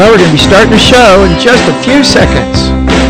Well, we're going to be starting the show in just a few seconds.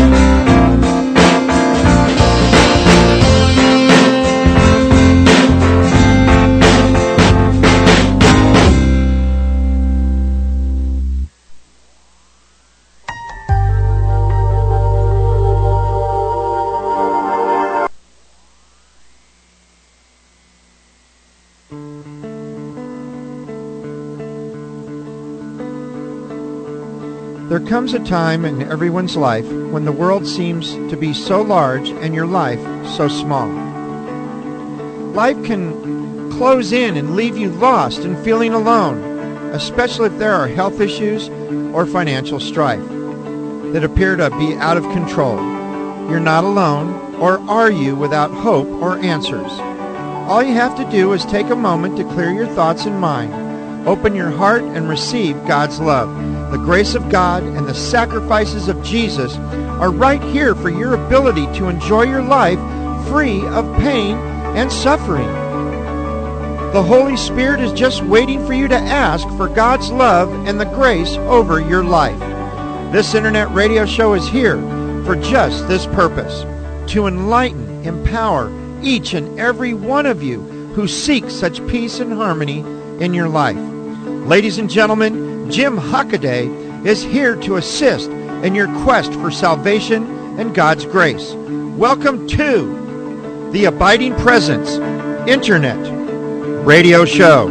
There comes a time in everyone's life when the world seems to be so large and your life so small. Life can close in and leave you lost and feeling alone, especially if there are health issues or financial strife that appear to be out of control. You're not alone, or are you without hope or answers? All you have to do is take a moment to clear your thoughts and mind, open your heart, and receive God's love. The grace of God and the sacrifices of Jesus are right here for your ability to enjoy your life free of pain and suffering. The Holy Spirit is just waiting for you to ask for God's love and the grace over your life. This internet radio show is here for just this purpose, to enlighten, empower each and every one of you who seek such peace and harmony in your life. Ladies and gentlemen, Jim Hockaday is here to assist in your quest for salvation and God's grace. Welcome to the Abiding Presence Internet Radio Show.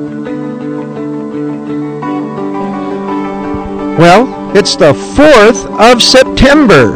Well, it's the 4th of September,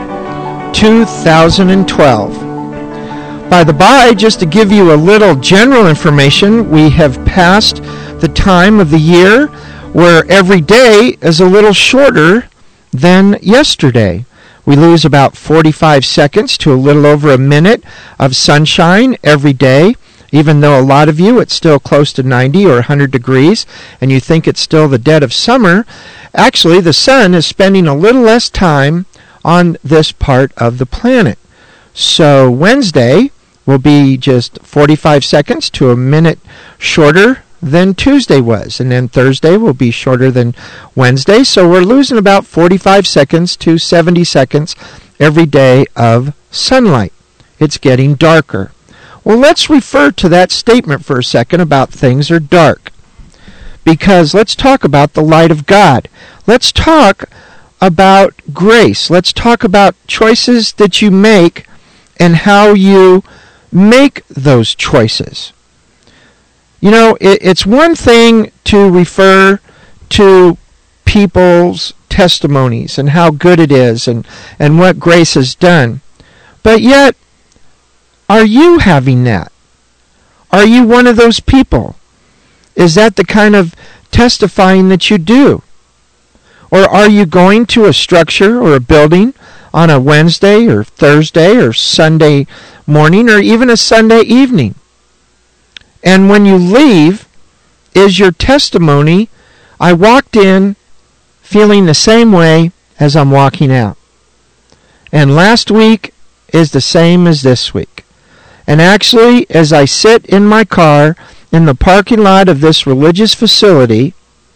2012. By the by, just to give you a little general information, we have passed the time of the year where every day is a little shorter than yesterday. We lose about 45 seconds to a little over a minute of sunshine every day, even though a lot of you, it's still close to 90 or 100 degrees, and you think it's still the dead of summer. Actually, the sun is spending a little less time on this part of the planet. So Wednesday will be just 45 seconds to a minute shorter than Tuesday was, and then Thursday will be shorter than Wednesday, so we're losing about 45 seconds to 70 seconds every day of sunlight. It's getting darker. Well, let's refer to that statement for a second about things are dark, because let's talk about the light of God. Let's talk about grace. Let's talk about choices that you make and how you make those choices. You know, it's one thing to refer to people's testimonies and how good it is and what grace has done. But yet, are you having that? Are you one of those people? Is that the kind of testifying that you do? Or are you going to a structure or a building on a Wednesday or Thursday or Sunday morning or even a Sunday evening? And when you leave, is your testimony, I walked in feeling the same way as I'm walking out. And last week is the same as this week. And actually, as I sit in my car in the parking lot of this religious facility,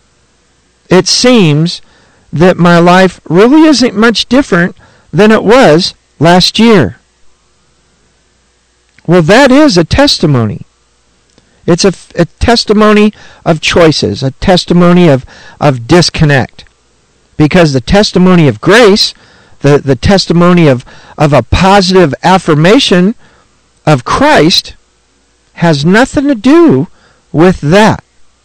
it seems that my life really isn't much different than it was last year. Well, that is a testimony. It's a testimony of choices, a testimony of disconnect. Because the testimony of grace, the testimony of a positive affirmation of Christ, has nothing to do with that.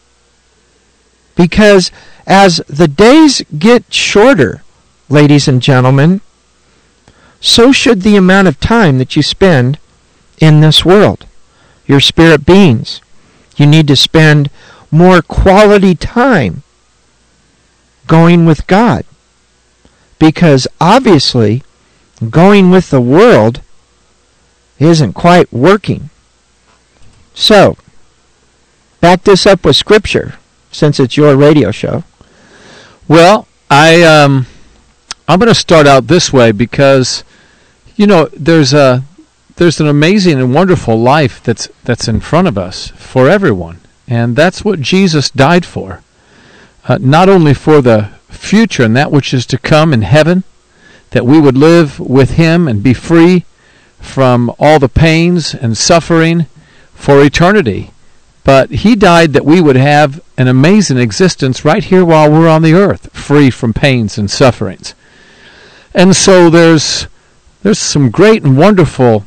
Because as the days get shorter, ladies and gentlemen, so should the amount of time that you spend in this world. Your spirit beings. You need to spend more quality time going with God. Because obviously, going with the world isn't quite working. So, back this up with Scripture, since it's your radio show. Well, I'm going to start out this way because, you know, there's an amazing and wonderful life that's in front of us for everyone, and that's what Jesus died for. Not only for the future and that which is to come in heaven, that we would live with him and be free from all the pains and suffering for eternity. But he died that we would have an amazing existence right here while we're on the earth, free from pains and sufferings. And so there's some great and wonderful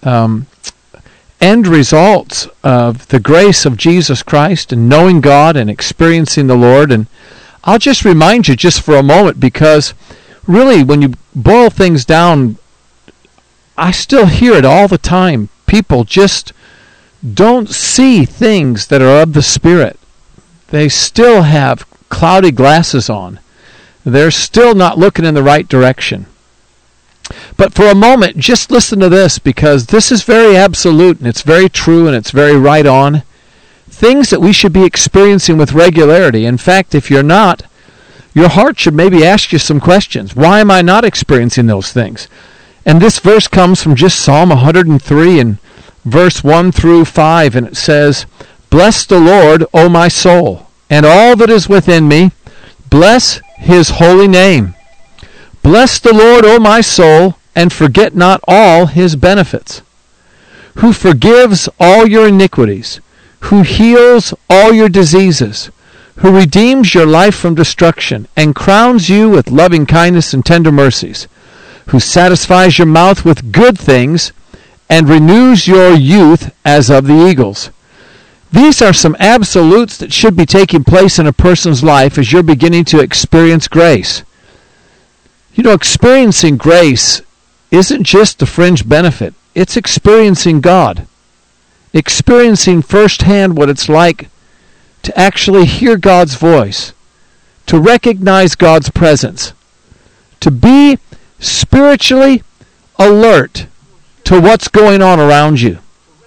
end results of the grace of Jesus Christ and knowing God and experiencing the Lord. And I'll just remind you just for a moment, because really when you boil things down, I still hear it all the time. People just don't see things that are of the Spirit. They still have cloudy glasses on. They're still not looking in the right direction. But for a moment, just listen to this, because this is very absolute and it's very true and it's very right on. Things that we should be experiencing with regularity. In fact, if you're not, your heart should maybe ask you some questions. Why am I not experiencing those things? And this verse comes from just Psalm 103 and verse 1 through 5, and it says, "Bless the Lord, O my soul, and all that is within me. Bless his holy name. Bless the Lord, O my soul, and forget not all his benefits, who forgives all your iniquities, who heals all your diseases, who redeems your life from destruction, and crowns you with loving kindness and tender mercies, who satisfies your mouth with good things, and renews your youth as of the eagles." These are some absolutes that should be taking place in a person's life as you're beginning to experience grace. You know, experiencing grace isn't just the fringe benefit. It's experiencing God. Experiencing firsthand what it's like to actually hear God's voice, to recognize God's presence, to be spiritually alert to what's going on around you.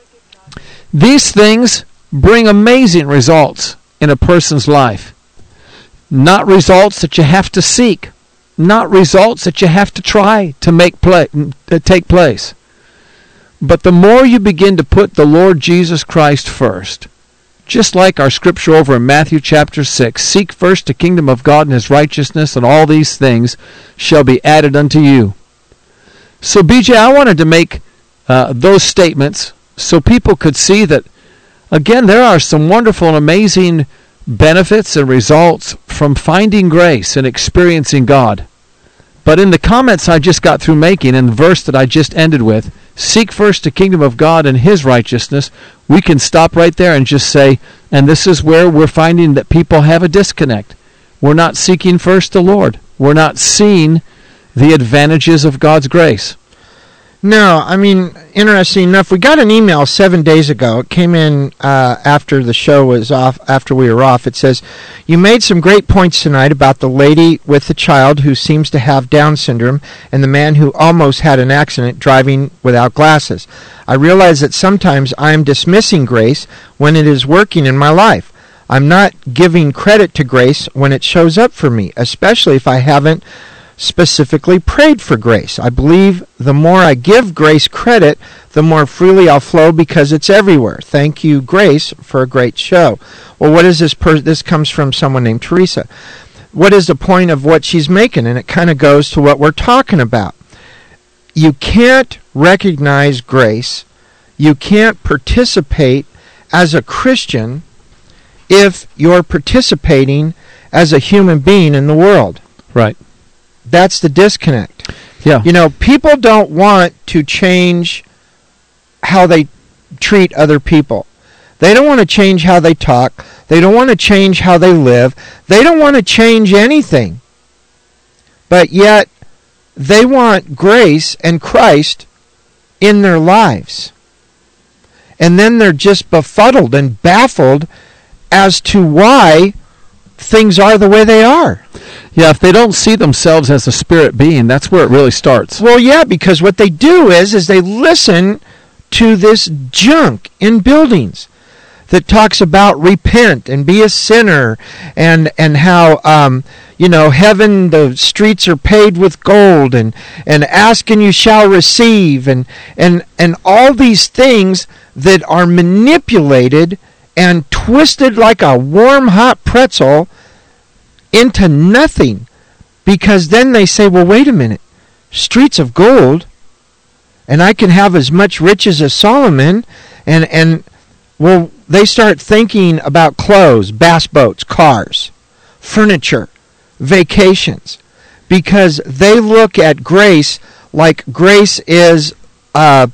These things bring amazing results in a person's life. Not results that you have to seek, not results that you have to try to take place. But the more you begin to put the Lord Jesus Christ first, just like our scripture over in Matthew chapter 6, "Seek first the kingdom of God and his righteousness, and all these things shall be added unto you." So BJ, I wanted to make those statements so people could see that, again, there are some wonderful and amazing benefits and results from finding grace and experiencing God. But in the comments I just got through making, and the verse that I just ended with, "Seek first the kingdom of God and his righteousness," we can stop right there and just say, and this is where we're finding that people have a disconnect. We're not seeking first the Lord. We're not seeing the advantages of God's grace. No, I mean, interesting enough, we got an email 7 days ago. It came in after the show was off, after we were off. It says, "You made some great points tonight about the lady with the child who seems to have Down syndrome and the man who almost had an accident driving without glasses. I realize that sometimes I am dismissing grace when it is working in my life. I'm not giving credit to grace when it shows up for me, especially if I haven't specifically prayed for grace. I believe the more I give grace credit, the more freely I'll flow because it's everywhere. Thank you, Grace, for a great show." Well, what is this? This comes from someone named Teresa. What is the point of what she's making? And it kind of goes to what we're talking about. You can't recognize grace. You can't participate as a Christian if you're participating as a human being in the world. Right. That's the disconnect. Yeah. You know, people don't want to change how they treat other people. They don't want to change how they talk. They don't want to change how they live. They don't want to change anything. But yet, they want grace and Christ in their lives. And then they're just befuddled and baffled as to why things are the way they are. Yeah, if they don't see themselves as a spirit being, that's where it really starts. Well, yeah, because what they do is they listen to this junk in buildings that talks about repent and be a sinner, and how heaven, the streets are paved with gold, and ask and you shall receive, and all these things that are manipulated and twisted like a warm hot pretzel into nothing Because then they say, well, wait a minute, streets of gold, and I can have as much riches as Solomon, and well, they start thinking about clothes, bass boats, cars, furniture, vacations, because they look at grace like grace is a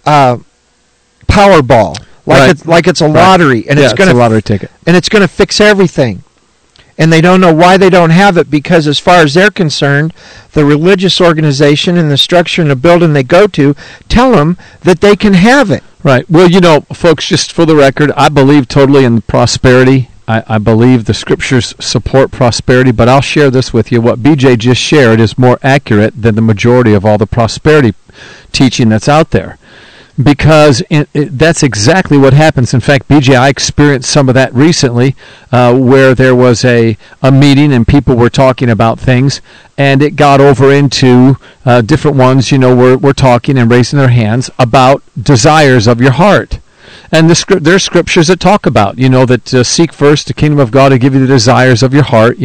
Powerball, like it's a lottery, and it's a lottery ticket, and it's going to fix everything. And they don't know why they don't have it, because as far as they're concerned, the religious organization and the structure and the building they go to tell them that they can have it. Right. Well, folks, just for the record, I believe totally in prosperity. I believe the scriptures support prosperity, but I'll share this with you. What BJ just shared is more accurate than the majority of all the prosperity teaching that's out there. Because that's exactly what happens. In fact, BJ, I experienced some of that recently, where there was a meeting and people were talking about things, and it got over into different ones, were talking and raising their hands about desires of your heart. And there's scriptures that talk about, that seek first the kingdom of God to give you the desires of your heart,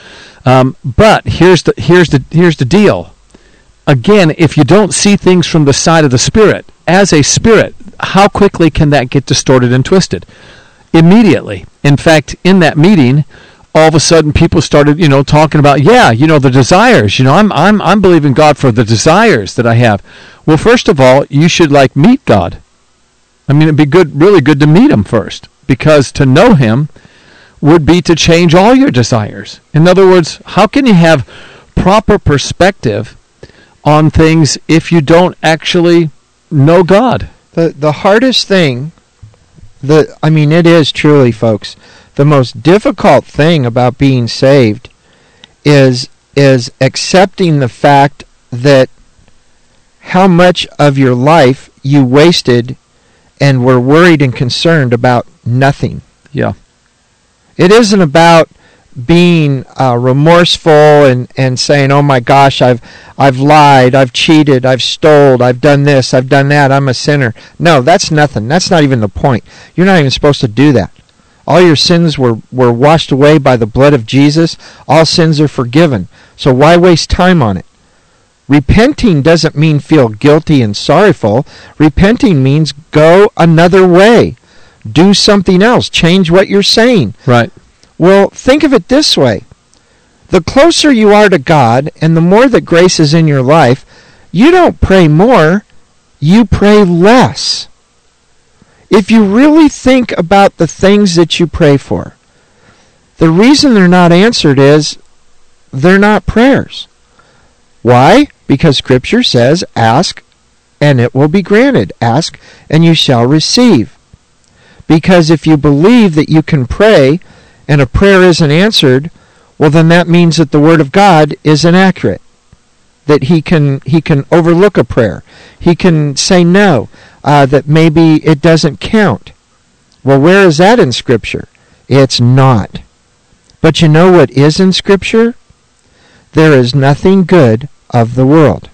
But here's the deal. Again, if you don't see things from the side of the Spirit, as a spirit, how quickly can that get distorted and twisted? Immediately. In fact, in that meeting, all of a sudden people started, talking about, the desires. I'm believing God for the desires that I have. Well, first of all, you should meet God. I mean, it'd be really good to meet him first, because to know him would be to change all your desires. In other words, how can you have proper perspective on things if you don't actually know God? The hardest thing, it is truly, folks, the most difficult thing about being saved is accepting the fact that how much of your life you wasted and were worried and concerned about nothing. Yeah. It isn't about being remorseful and saying, oh my gosh, I've lied, I've cheated, I've stole, I've done this, I've done that, I'm a sinner. No, that's nothing. That's not even the point. You're not even supposed to do that. All your sins were washed away by the blood of Jesus. All sins are forgiven. So why waste time on it? Repenting doesn't mean feel guilty and sorrowful. Repenting means go another way. Do something else. Change what you're saying. Right. Well, think of it this way. The closer you are to God and the more that grace is in your life, you don't pray more, you pray less. If you really think about the things that you pray for, the reason they're not answered is they're not prayers. Why? Because Scripture says, ask and it will be granted. Ask and you shall receive. Because if you believe that you can pray and a prayer isn't answered, well, then that means that the Word of God is inaccurate. That He can overlook a prayer. He can say no, that maybe it doesn't count. Well, where is that in Scripture? It's not. But you know what is in Scripture? There is nothing good of the world.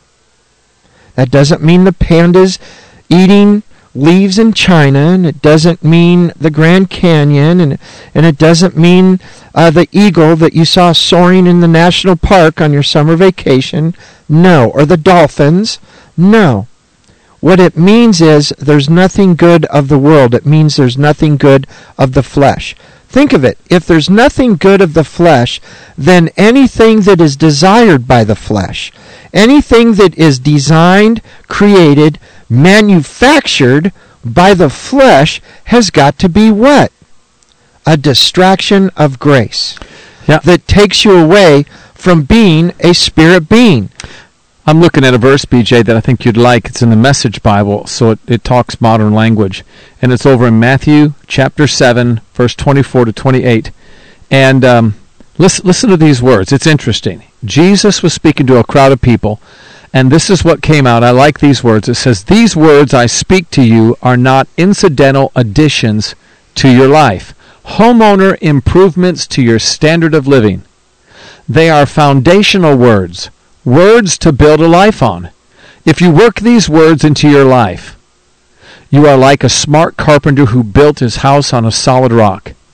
That doesn't mean the pandas eating leaves in China, and it doesn't mean the Grand Canyon, and it doesn't mean the eagle that you saw soaring in the national park on your summer vacation. No. Or the dolphins. No. What it means is there's nothing good of the world. It means there's nothing good of the flesh. Think of it. If there's nothing good of the flesh, then anything that is desired by the flesh, anything that is designed, created, manufactured by the flesh has got to be what? A distraction of grace. Yeah. That takes you away from being a spirit being. I'm looking at a verse, BJ, that I think you'd like. It's in the Message Bible, so it talks modern language. And it's over in Matthew chapter 7, verse 24 to 28. And listen to these words. It's interesting. Jesus was speaking to a crowd of people, and this is what came out. I like these words. It says, "These words I speak to you are not incidental additions to your life, homeowner improvements to your standard of living. They are foundational words, words to build a life on. If you work these words into your life, you are like a smart carpenter who built his house on a solid rock.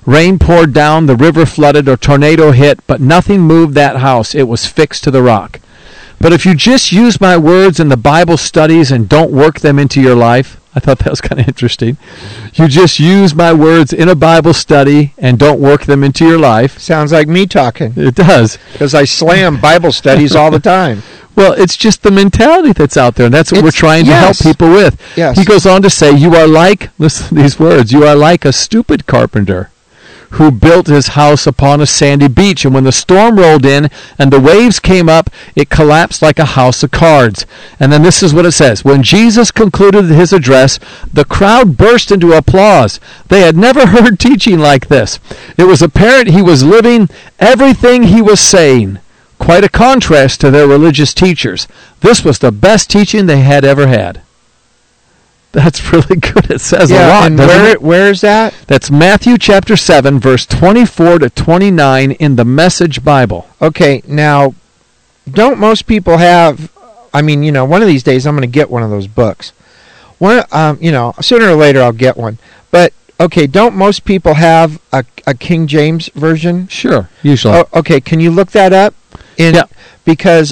Rain poured down, the river flooded, or tornado hit, but nothing moved that house. It was fixed to the rock. But if you just use my words in the Bible studies and don't work them into your life, I thought that was kind of interesting. You just use my words in a Bible study and don't work them into your life. Sounds like me talking. It does. Because I slam Bible studies all the time. Well, it's just the mentality that's out there, and that's what we're trying to help yes. people with. Yes. He goes on to say, you are like, listen to these words, you are like a stupid carpenter who built his house upon a sandy beach, and when the storm rolled in and the waves came up, it collapsed like a house of cards. And then this is what it says. When Jesus concluded his address, the crowd burst into applause. They had never heard teaching like this. It was apparent he was living everything he was saying. Quite a contrast to their religious teachers. This was the best teaching they had ever had. That's really good. It says a lot. And where is that? That's Matthew chapter 7, verse 24 to 29 in the Message Bible. Okay, now, don't most people have, one of these days I'm going to get one of those books. Sooner or later I'll get one. But, okay, don't most people have a King James version? Sure, usually. Oh, okay, can you look that up? Yeah. Because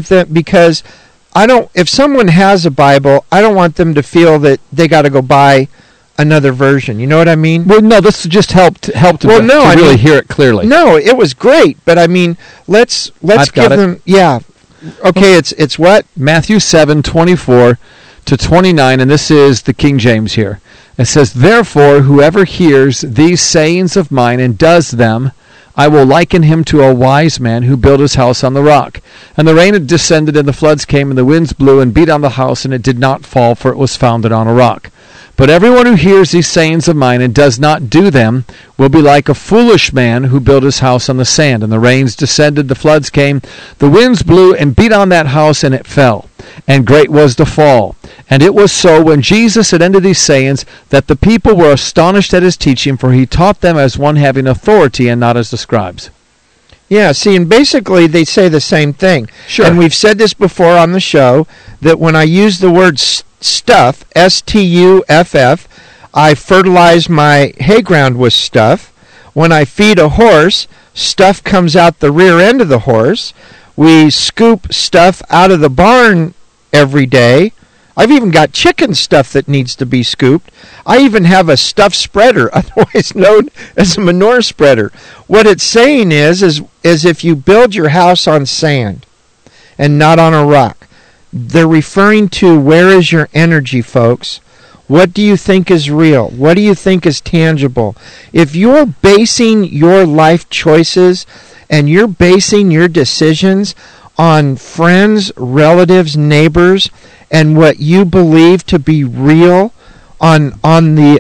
if someone has a Bible, I don't want them to feel that they got to go buy another version. You know what I mean? Well, no, this just helped to really hear it clearly. No, it was great, but let's give them. Yeah. Okay, it's what? Matthew 7:24 to 29, and this is the King James here. It says, "Therefore, whoever hears these sayings of mine and does them, I will liken him to a wise man who built his house on the rock. And the rain had descended, and the floods came, and the winds blew and beat on the house, and it did not fall, for it was founded on a rock. But everyone who hears these sayings of mine and does not do them will be like a foolish man who built his house on the sand. And the rains descended, the floods came, the winds blew and beat on that house, and it fell. And great was the fall. And it was so, when Jesus had ended these sayings, that the people were astonished at his teaching, for he taught them as one having authority and not as the scribes." Yeah, see, and basically they say the same thing. Sure. And we've said this before on the show, that when I use the word stuff, S-T-U-F-F, I fertilize my hay ground with stuff. When I feed a horse, stuff comes out the rear end of the horse. We scoop stuff out of the barn every day. I've even got chicken stuff that needs to be scooped. I even have a stuff spreader, otherwise known as a manure spreader. What it's saying is if you build your house on sand and not on a rock, they're referring to where is your energy, folks? What do you think is real? What do you think is tangible? If you're basing your life choices and you're basing your decisions on friends, relatives, neighbors, and what you believe to be real on the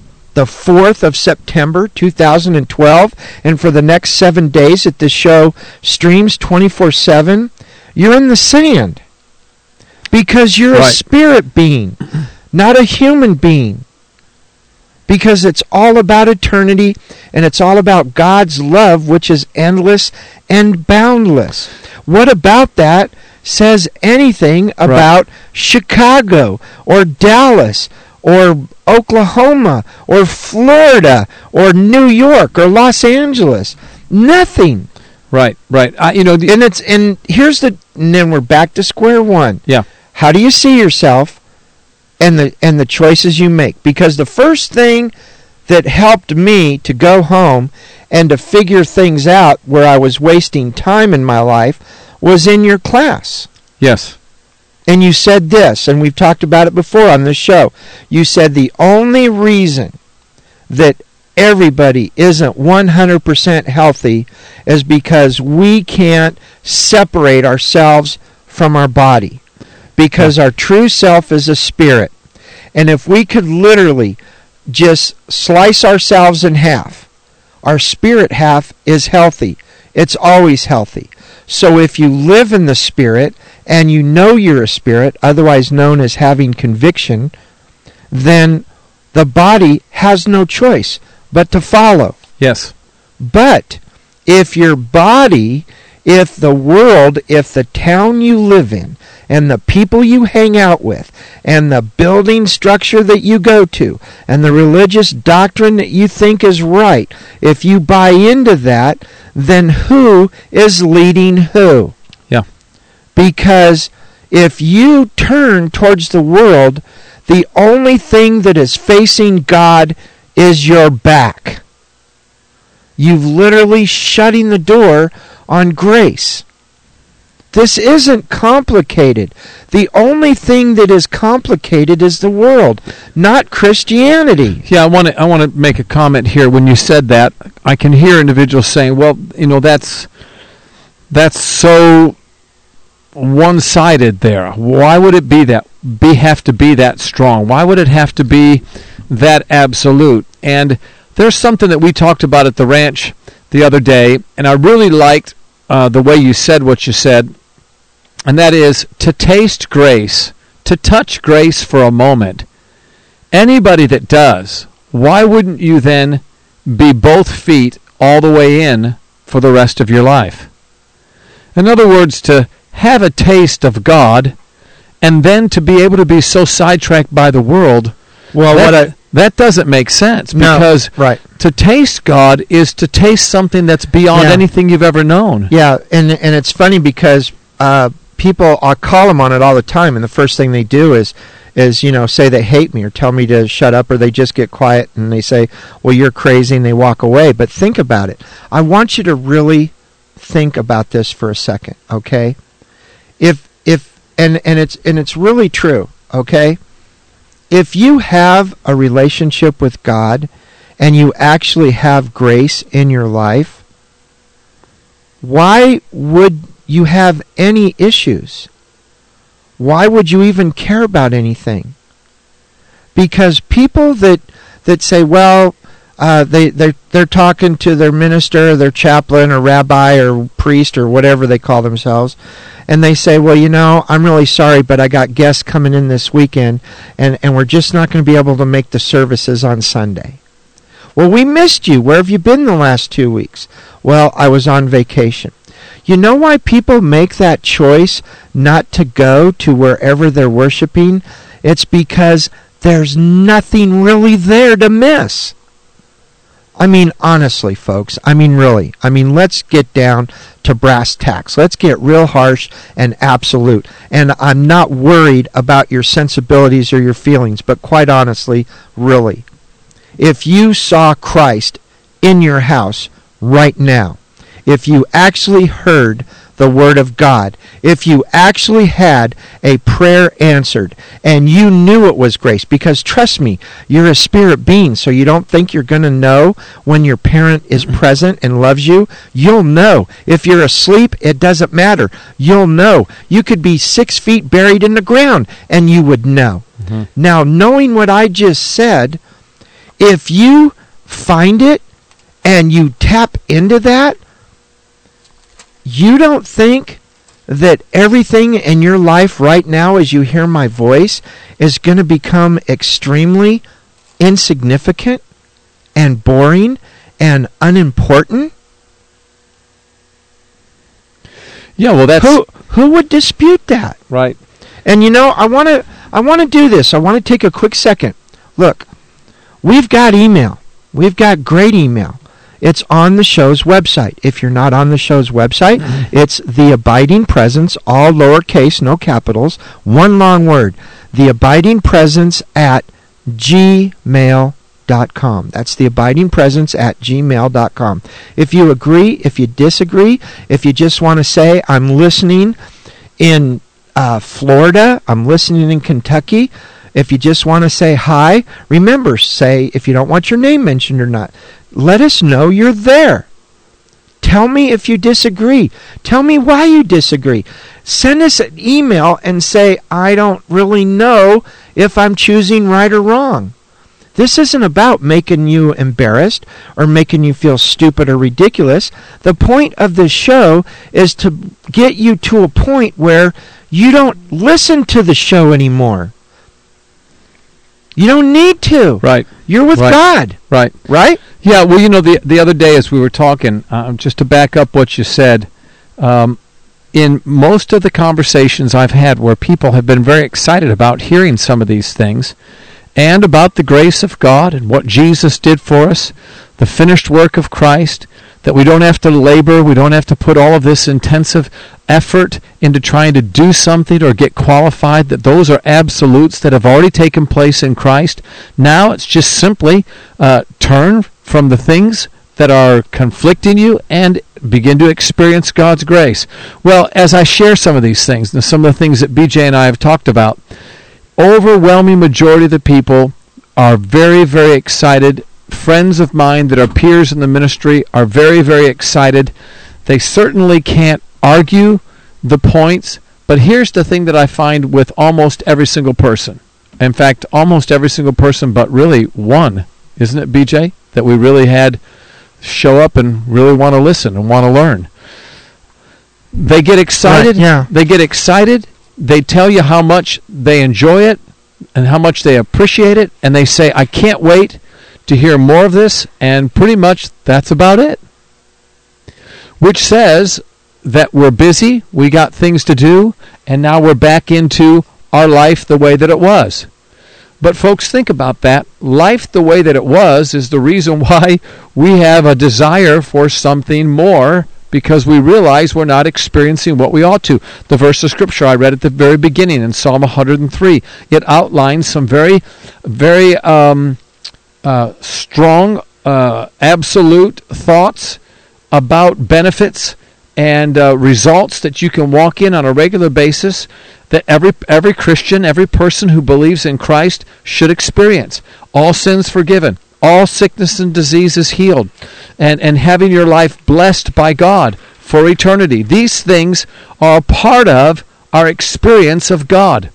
4th of September 2012, and for the next 7 days that this show streams 24/7, you're in the sand. Because you're a spirit being, not a human being. Because it's all about eternity, and it's all about God's love, which is endless and boundless. What about that says anything about Chicago or Dallas or Oklahoma or Florida or New York or Los Angeles? Nothing. Right. And then we're back to square one. Yeah. How do you see yourself and the choices you make? Because the first thing that helped me to go home and to figure things out where I was wasting time in my life was in your class. Yes. And you said this, and we've talked about it before on this show. You said the only reason that everybody isn't 100% healthy is because we can't separate ourselves from our body. Because our true self is a spirit. And if we could literally just slice ourselves in half, our spirit half is healthy. It's always healthy. So if you live in the Spirit and you know you're a spirit, otherwise known as having conviction, then the body has no choice but to follow. Yes. But if your body, if the world, if the town you live in, and the people you hang out with and the building structure that you go to and the religious doctrine that you think is right, if you buy into that, then who is leading who? Yeah. Because if you turn towards the world, the only thing that is facing God is your back. You've literally shutting the door on grace. This isn't complicated. The only thing that is complicated is the world, not Christianity. Yeah, I want to make a comment here. When you said that, I can hear individuals saying, "Well, that's so one-sided there. Why would it have to be that strong? Why would it have to be that absolute?" And there's something that we talked about at the ranch the other day, and I really liked the way you said what you said, and that is to taste grace, to touch grace for a moment. Anybody that does, why wouldn't you then be both feet all the way in for the rest of your life? In other words, to have a taste of God and then to be able to be so sidetracked by the world, that doesn't make sense, because to taste God is to taste something that's beyond anything you've ever known. Yeah, and it's funny because people, I call them on it all the time, and the first thing they do is say they hate me or tell me to shut up, or they just get quiet and they say, "Well, you're crazy," and they walk away. But think about it. I want you to really think about this for a second, okay? It's really true, okay? If you have a relationship with God and you actually have grace in your life, why would you have any issues? Why would you even care about anything? Because people that say, well, they're talking to their minister, or their chaplain, or rabbi, or priest, or whatever they call themselves, and they say, well, I'm really sorry, but I got guests coming in this weekend, and we're just not going to be able to make the services on Sunday. Well, we missed you. Where have you been the last 2 weeks? Well, I was on vacation. You know why people make that choice not to go to wherever they're worshiping? It's because there's nothing really there to miss. I mean, honestly, folks, really. Let's get down to brass tacks. Let's get real harsh and absolute. And I'm not worried about your sensibilities or your feelings, but quite honestly, really, if you saw Christ in your house right now, if you actually heard the Word of God, if you actually had a prayer answered, and you knew it was grace, because trust me, you're a spirit being, so you don't think you're going to know when your parent is present and loves you. You'll know. If you're asleep, it doesn't matter. You'll know. You could be 6 feet buried in the ground, and you would know. Mm-hmm. Now, knowing what I just said, if you find it and you tap into that, you don't think that everything in your life right now as you hear my voice is going to become extremely insignificant and boring and unimportant? Yeah, well, that's who would dispute that? Right. And I want to do this. I want to take a quick second. Look, we've got email. We've got great email. It's on the show's website. If you're not on the show's website, it's The Abiding Presence, all lowercase, no capitals, one long word. The Abiding Presence at gmail.com. That's The Abiding Presence at gmail.com. If you agree, if you disagree, if you just want to say, I'm listening in Florida, I'm listening in Kentucky, if you just want to say hi, remember, say if you don't want your name mentioned or not. Let us know you're there. Tell me if you disagree. Tell me why you disagree. Send us an email and say, I don't really know if I'm choosing right or wrong. This isn't about making you embarrassed or making you feel stupid or ridiculous. The point of this show is to get you to a point where you don't listen to the show anymore. You don't need to. Right. You're with God. Right. Right? Yeah, well, the other day as we were talking, just to back up what you said, in most of the conversations I've had where people have been very excited about hearing some of these things and about the grace of God and what Jesus did for us, the finished work of Christ, that we don't have to labor, we don't have to put all of this intensive effort into trying to do something or get qualified, that those are absolutes that have already taken place in Christ. Now it's just simply turn from the things that are conflicting you and begin to experience God's grace. Well, as I share some of these things, and some of the things that BJ and I have talked about, overwhelming majority of the people are very, very excited. Friends of mine that are peers in the ministry are very, very excited. They certainly can't argue the points, but here's the thing that I find with almost every single person. In fact, almost every single person but really one, isn't it, BJ, that we really had show up and really want to listen and want to learn. They get excited. Right, yeah. They get excited. They tell you how much they enjoy it and how much they appreciate it, and they say, I can't wait to hear more of this, and pretty much that's about it. Which says that we're busy, we got things to do, and now we're back into our life the way that it was. But folks, think about that. Life the way that it was is the reason why we have a desire for something more, because we realize we're not experiencing what we ought to. The verse of Scripture I read at the very beginning in Psalm 103, it outlines some very, very strong, absolute thoughts about benefits and results that you can walk in on a regular basis that every Christian, every person who believes in Christ should experience. All sins forgiven, all sickness and diseases healed, and having your life blessed by God for eternity. These things are a part of our experience of God.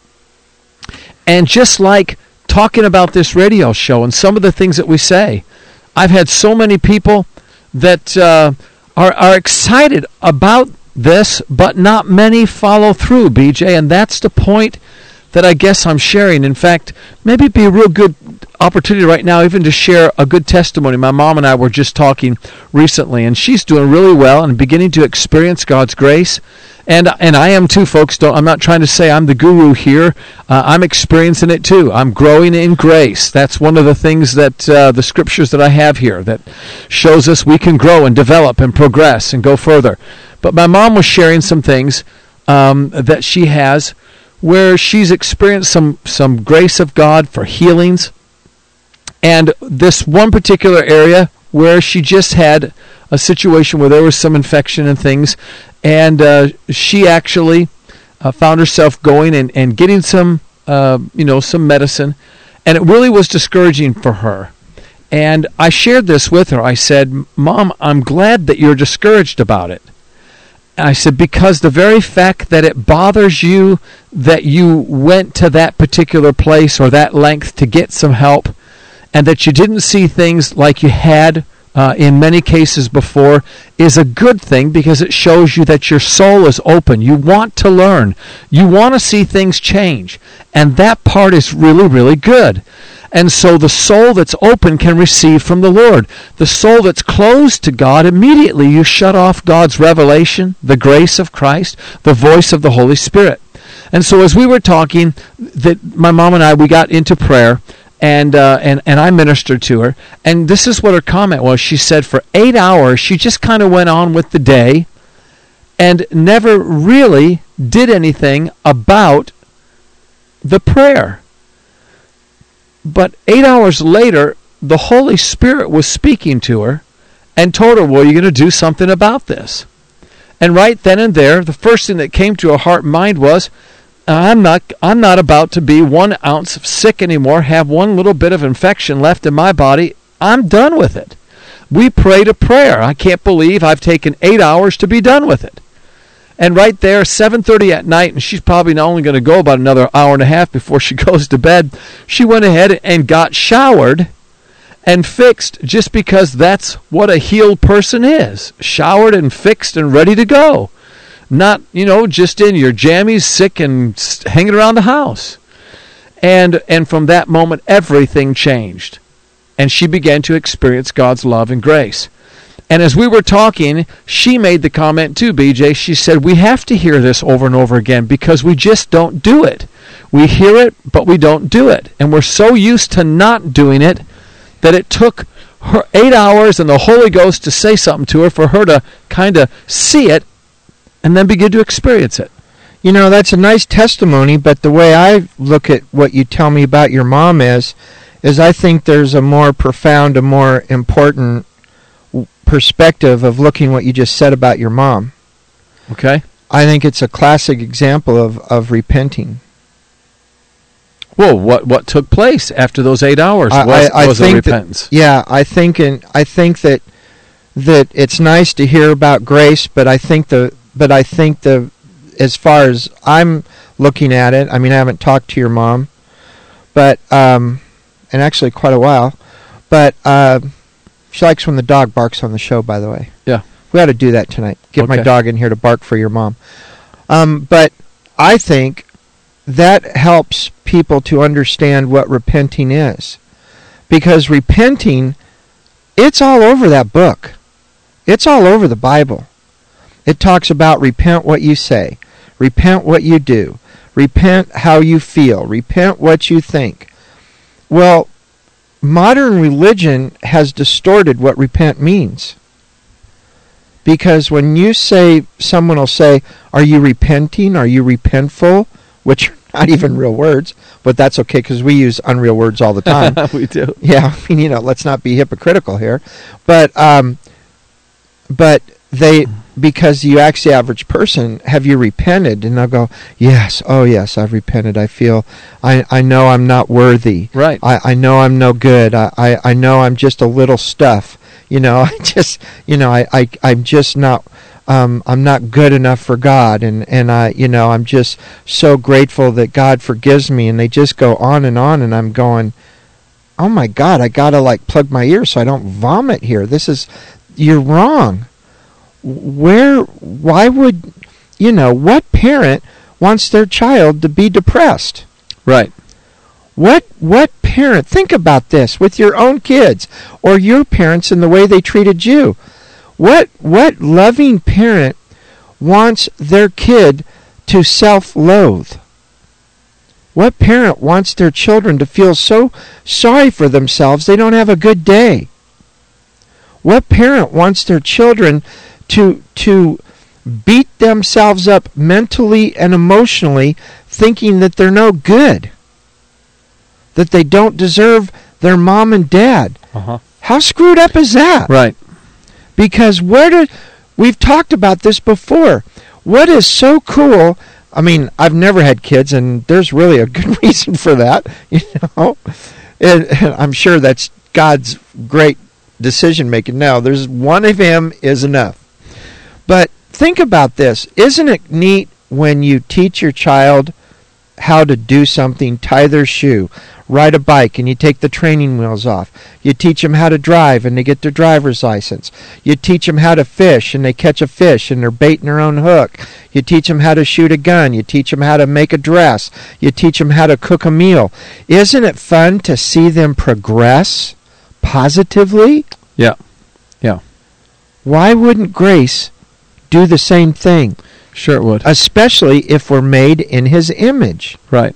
And just like talking about this radio show and some of the things that we say, I've had so many people that are excited about this, but not many follow through, BJ, and that's the point that I guess I'm sharing. In fact, maybe it'd be a real good opportunity right now even to share a good testimony. My mom and I were just talking recently, and she's doing really well and beginning to experience God's grace. And I am too, folks. I'm not trying to say I'm the guru here. I'm experiencing it too. I'm growing in grace. That's one of the things that the scriptures that I have here that shows us we can grow and develop and progress and go further. But my mom was sharing some things that she has where she's experienced some grace of God for healings. And this one particular area where she just had a situation where there was some infection and things, and she actually found herself going and getting some medicine, and it really was discouraging for her. And I shared this with her. I said, Mom, I'm glad that you're discouraged about it. I said, because the very fact that it bothers you that you went to that particular place or that length to get some help, and that you didn't see things like you had in many cases before, is a good thing, because it shows you that your soul is open. You want to learn. You want to see things change. And that part is really, really good. And so the soul that's open can receive from the Lord. The soul that's closed to God, immediately you shut off God's revelation, the grace of Christ, the voice of the Holy Spirit. And so as we were talking, that my mom and I, we got into prayer, and I ministered to her. And this is what her comment was. She said for 8 hours, she just kind of went on with the day and never really did anything about the prayer. But 8 hours later, the Holy Spirit was speaking to her and told her, well, you're going to do something about this. And right then and there, the first thing that came to her heart and mind was, I'm not about to be 1 ounce sick anymore, have one little bit of infection left in my body. I'm done with it. We prayed a prayer. I can't believe I've taken 8 hours to be done with it. And right there, 7:30 at night, and she's probably not only going to go about another hour and a half before she goes to bed, she went ahead and got showered and fixed, just because that's what a healed person is. Showered and fixed and ready to go. Not, just in your jammies, sick and hanging around the house. And from that moment, everything changed. And she began to experience God's love and grace. And as we were talking, she made the comment too, BJ. She said, we have to hear this over and over again because we just don't do it. We hear it, but we don't do it. And we're so used to not doing it that it took her 8 hours and the Holy Ghost to say something to her for her to kind of see it and then begin to experience it. You know, that's a nice testimony, but the way I look at what you tell me about your mom is I think there's a more profound, a more important perspective of looking what you just said about your mom. Okay. I think it's a classic example of repenting. Well, what took place after those 8 hours was a repentance. I think that it's nice to hear about grace, but I think the as far as I'm looking at it, I mean, I haven't talked to your mom, but and actually quite a while, but she likes when the dog barks on the show, by the way. Yeah. We ought to do that tonight. Get my dog in here to bark for your mom. But I think that helps people to understand what repenting is. Because repenting, it's all over that book. It's all over the Bible. It talks about repent what you say, repent what you do, repent how you feel, repent what you think. Well, modern religion has distorted what repent means. Because when you say, someone will say, are you repenting? Are you repentful? Which are not even real words, but that's okay because we use unreal words all the time. We do. Yeah, I mean, let's not be hypocritical here. But they, because you ask the average person, have you repented? And they'll go, yes, oh yes, I've repented. I feel, I know I'm not worthy. Right. I know I'm no good. I know I'm just a little stuff. I'm just not, I'm not good enough for God. And I'm just so grateful that God forgives me. And they just go on. And I'm going, oh my God, I got to plug my ears so I don't vomit here. You're wrong. Why would, what parent wants their child to be depressed? Right. What parent, think about this with your own kids or your parents and the way they treated you. What loving parent wants their kid to self-loathe? What parent wants their children to feel so sorry for themselves they don't have a good day? What parent wants their children to beat themselves up mentally and emotionally thinking that they're no good? That they don't deserve their mom and dad? Uh-huh. How screwed up is that? Right. Because we've talked about this before. What is so cool, I mean, I've never had kids, and there's really a good reason for that, And I'm sure that's God's great decision-making. Now, there's one of him is enough. But think about this. Isn't it neat when you teach your child how to do something, tie their shoe, ride a bike, and you take the training wheels off? You teach them how to drive, and they get their driver's license. You teach them how to fish, and they catch a fish, and they're baiting their own hook. You teach them how to shoot a gun. You teach them how to make a dress. You teach them how to cook a meal. Isn't it fun to see them progress positively? Yeah. Yeah. Why wouldn't grace do the same thing? Sure it would. Especially if we're made in his image. Right.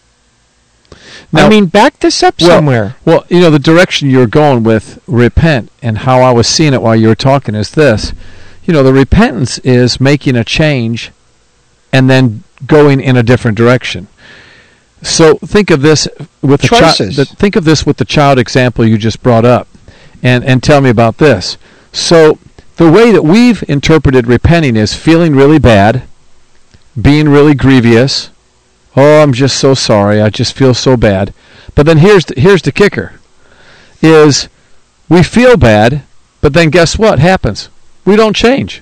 Now, I mean, back this up somewhere. Well, the direction you're going with repent and how I was seeing it while you were talking is this. The repentance is making a change and then going in a different direction. So think of this with think of this with the child example you just brought up, and tell me about this. So the way that we've interpreted repenting is feeling really bad, being really grievous. Oh, I'm just so sorry. I just feel so bad. But then here's the kicker: is we feel bad, but then guess what happens? We don't change.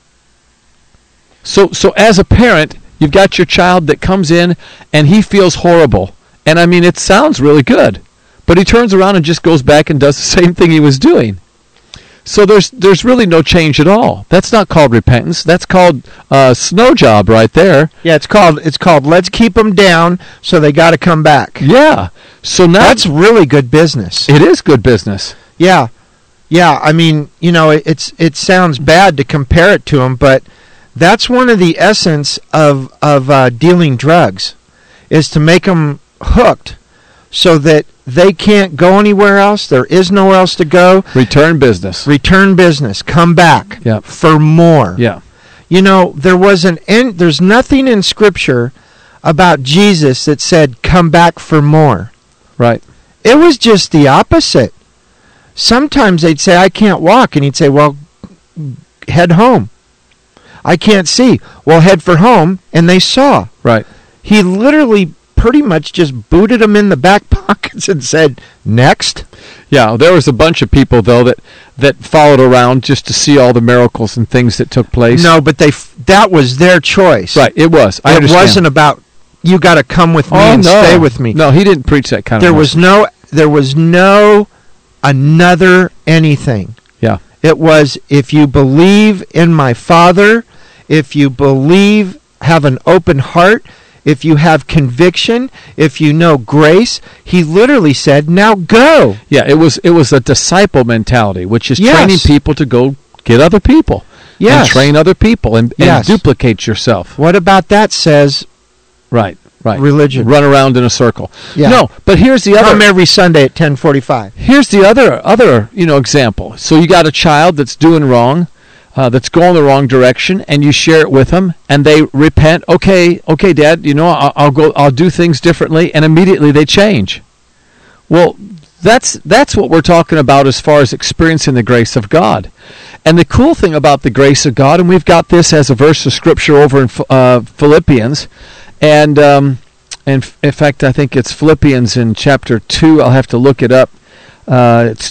So as a parent, you've got your child that comes in and he feels horrible. And I mean, it sounds really good. But he turns around and just goes back and does the same thing he was doing. So there's really no change at all. That's not called repentance. That's called snow job right there. Yeah, it's called let's keep them down so they got to come back. Yeah. So now that's really good business. It is good business. Yeah. Yeah, I mean, it sounds bad to compare it to them, but that's one of the essence of dealing drugs, is to make them hooked so that they can't go anywhere else. There is nowhere else to go. Return business. Come back for more. Yeah. There's nothing in Scripture about Jesus that said, come back for more. Right. It was just the opposite. Sometimes they'd say, I can't walk. And he'd say, well, head home. I can't see. Well, head for home. And they saw. Right. He literally pretty much just booted them in the back pockets and said, next. Yeah, there was a bunch of people, though, that followed around just to see all the miracles and things that took place. No, but that was their choice. Right, it was. I understand. It wasn't about, you got to come with me and stay with me. No, he didn't preach that kind of message. There was no another anything. Yeah. It was, if you believe in my Father, if you believe, have an open heart, if you have conviction, if you know grace, he literally said, now go. Yeah, it was a disciple mentality, which is training people to go get other people. Yes. And train other people and duplicate yourself. What about that says? Right. Religion. Run around in a circle. Yeah. No, but here's the other. Come every Sunday at 10:45. Here's the other example. So you got a child that's doing wrong, that's going the wrong direction, and you share it with them, and they repent. Okay, Dad, I'll do things differently, and immediately they change. Well, that's what we're talking about as far as experiencing the grace of God. And the cool thing about the grace of God, and we've got this as a verse of Scripture over in Philippians, and in fact, I think it's Philippians in chapter 2. I'll have to look it up. It's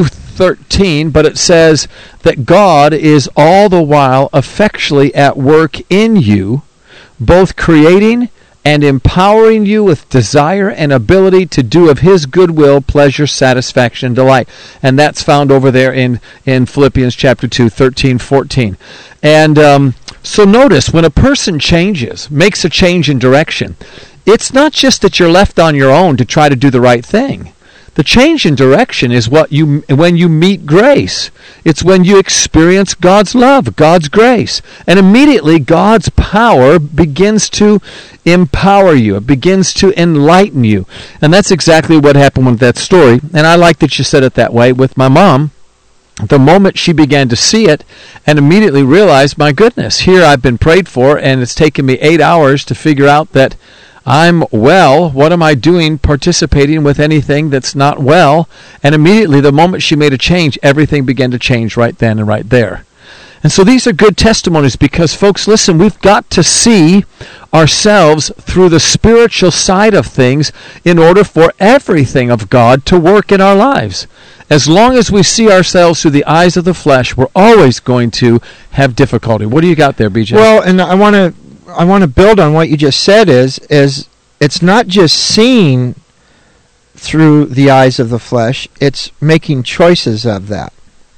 2:13, but it says that God is all the while effectually at work in you, both creating and empowering you with desire and ability to do of His goodwill, pleasure, satisfaction, and delight. And that's found over there in Philippians chapter 2, 13, 14. And so notice, when a person changes, makes a change in direction, it's not just that you're left on your own to try to do the right thing. The change in direction is when you meet grace. It's when you experience God's love, God's grace. And immediately God's power begins to empower you. It begins to enlighten you. And that's exactly what happened with that story. And I like that you said it that way with my mom. The moment she began to see it and immediately realized, my goodness, here I've been prayed for, and it's taken me 8 hours to figure out that I'm well. What am I doing participating with anything that's not well? And immediately, the moment she made a change, everything began to change right then and right there. And so these are good testimonies because, folks, listen, we've got to see ourselves through the spiritual side of things in order for everything of God to work in our lives. As long as we see ourselves through the eyes of the flesh, we're always going to have difficulty. What do you got there, BJ? Well, and I want to build on what you just said is it's not just seeing through the eyes of the flesh, it's making choices of that.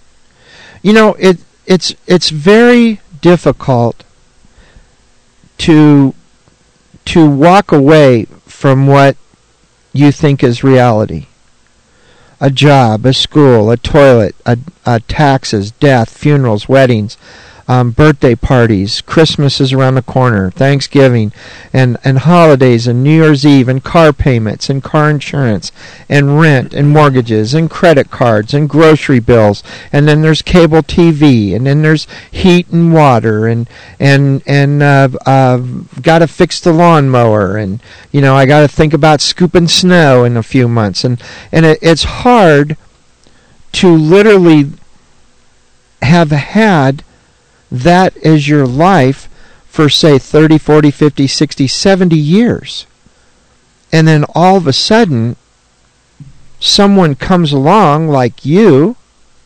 It's very difficult to walk away from what you think is reality. A job, a school, a toilet, taxes, death, funerals, weddings, birthday parties, Christmas is around the corner, Thanksgiving, and holidays, and New Year's Eve, and car payments, and car insurance, and rent, and mortgages, and credit cards, and grocery bills, and then there's cable TV, and then there's heat and water, and got to fix the lawnmower, and I got to think about scooping snow in a few months, and it's hard to literally have had that as your life for, say, 30, 40, 50, 60, 70 years. And then all of a sudden, someone comes along like you.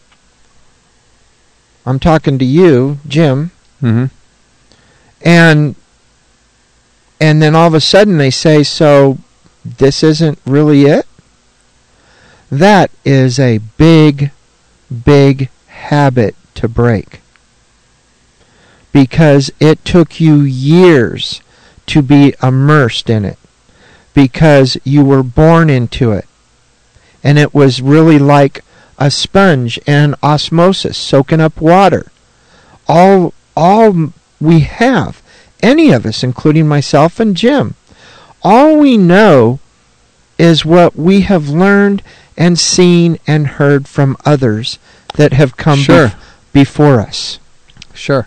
I'm talking to you, Jim. Mm-hmm. And then all of a sudden they say, so this isn't really it? That is a big, big habit to break. Because it took you years to be immersed in it. Because you were born into it. And it was really like a sponge and osmosis, soaking up water. All we have, any of us, including myself and Jim, all we know is what we have learned and seen and heard from others that have come before us. Sure.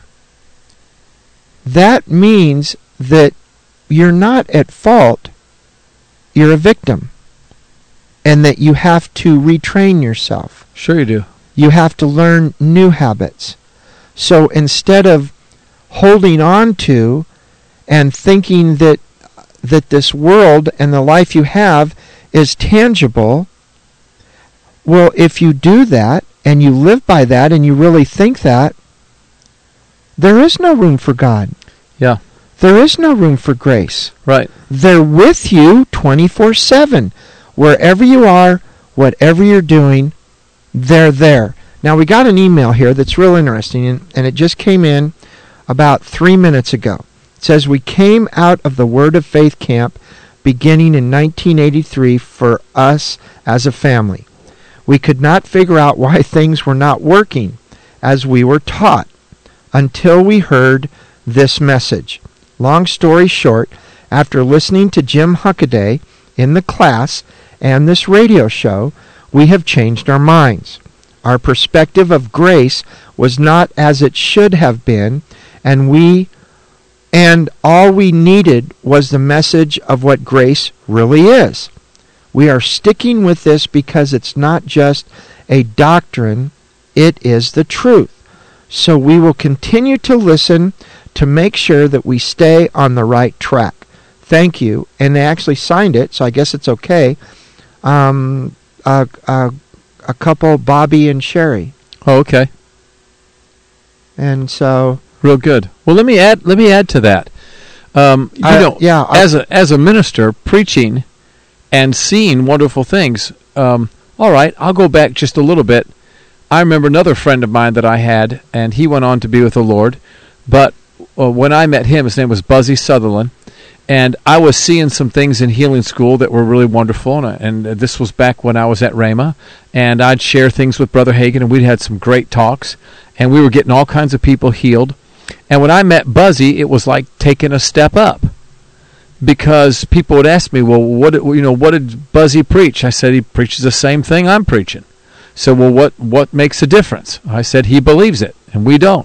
That means that you're not at fault, you're a victim, and that you have to retrain yourself. Sure you do. You have to learn new habits. So instead of holding on to and thinking that this world and the life you have is tangible, well, if you do that and you live by that and you really think that, there is no room for God. Yeah. There is no room for grace. Right. They're with you 24/7. Wherever you are, whatever you're doing, they're there. Now, we got an email here that's real interesting, and it just came in about 3 minutes ago. It says, we came out of the Word of Faith camp beginning in 1983 for us as a family. We could not figure out why things were not working as we were taught until we heard this message. Long story short, after listening to Jim Huckaday in the class and this radio show, we have changed our minds. Our perspective of grace was not as it should have been, and all we needed was the message of what grace really is. We are sticking with this because it's not just a doctrine, it is the truth. So we will continue to listen to make sure that we stay on the right track. Thank you. And they actually signed it, so I guess it's okay. A couple, Bobby and Sherry. Oh, okay. And so, real good. Well, let me add to that. As a minister preaching and seeing wonderful things. All right, I'll go back just a little bit. I remember another friend of mine that I had, and he went on to be with the Lord. But when I met him, his name was Buzzy Sutherland. And I was seeing some things in healing school that were really wonderful, and this was back when I was at Rhema, and I'd share things with Brother Hagin, and we'd had some great talks, and we were getting all kinds of people healed. And when I met Buzzy, it was like taking a step up, because people would ask me, well, what did Buzzy preach? I said, he preaches the same thing I'm preaching. So, well, what makes a difference? I said, he believes it, and we don't.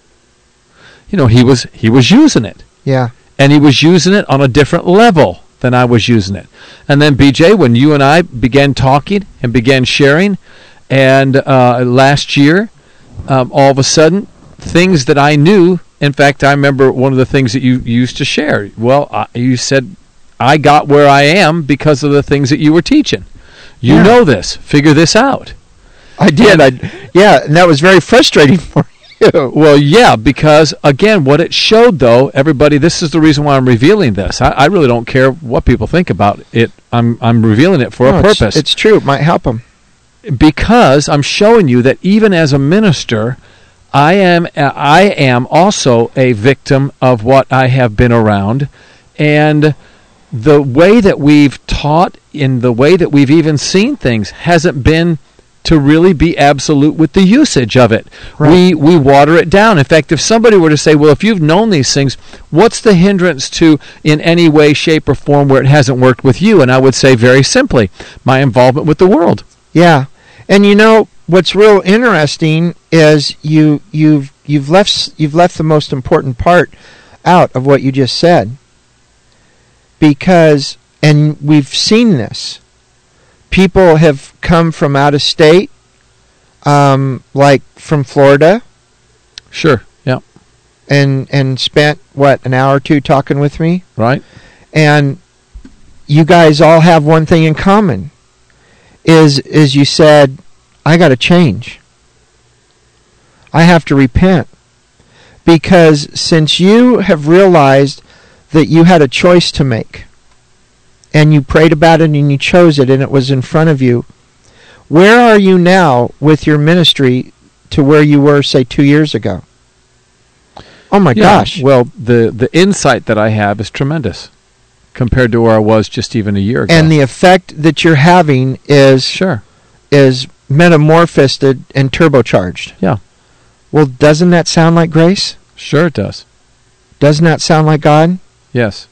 He was using it. Yeah. And he was using it on a different level than I was using it. And then, BJ, when you and I began talking and began sharing, and last year, all of a sudden, things that I knew, in fact, I remember one of the things that you used to share. Well, you said, I got where I am because of the things that you were teaching. You know this. Figure this out. I did. And that was very frustrating for me. Well, yeah, because, again, what it showed, though, everybody, this is the reason why I'm revealing this. I really don't care what people think about it. I'm revealing it for a purpose. It's true. It might help them. Because I'm showing you that even as a minister, I am also a victim of what I have been around. And the way that we've taught, in the way that we've even seen things, hasn't been to really be absolute with the usage of it. Right. We water it down. In fact, if somebody were to say, well, if you've known these things, what's the hindrance to, in any way, shape, or form, where it hasn't worked with you? And I would say very simply, my involvement with the world. Yeah. And what's real interesting is you've left the most important part out of what you just said. Because, and we've seen this, people have come from out of state, like from Florida. Sure, yeah. And spent, an hour or two talking with me? Right. And you guys all have one thing in common, is you said, I got to change. I have to repent. Because since you have realized that you had a choice to make, and you prayed about it and you chose it and it was in front of you, where are you now with your ministry to where you were, say, 2 years ago? Oh my gosh. Well, the insight that I have is tremendous compared to where I was just even a year ago. And the effect that you're having is metamorphosed and turbocharged. Yeah. Well, doesn't that sound like grace? Sure it does. Doesn't that sound like God? Yes.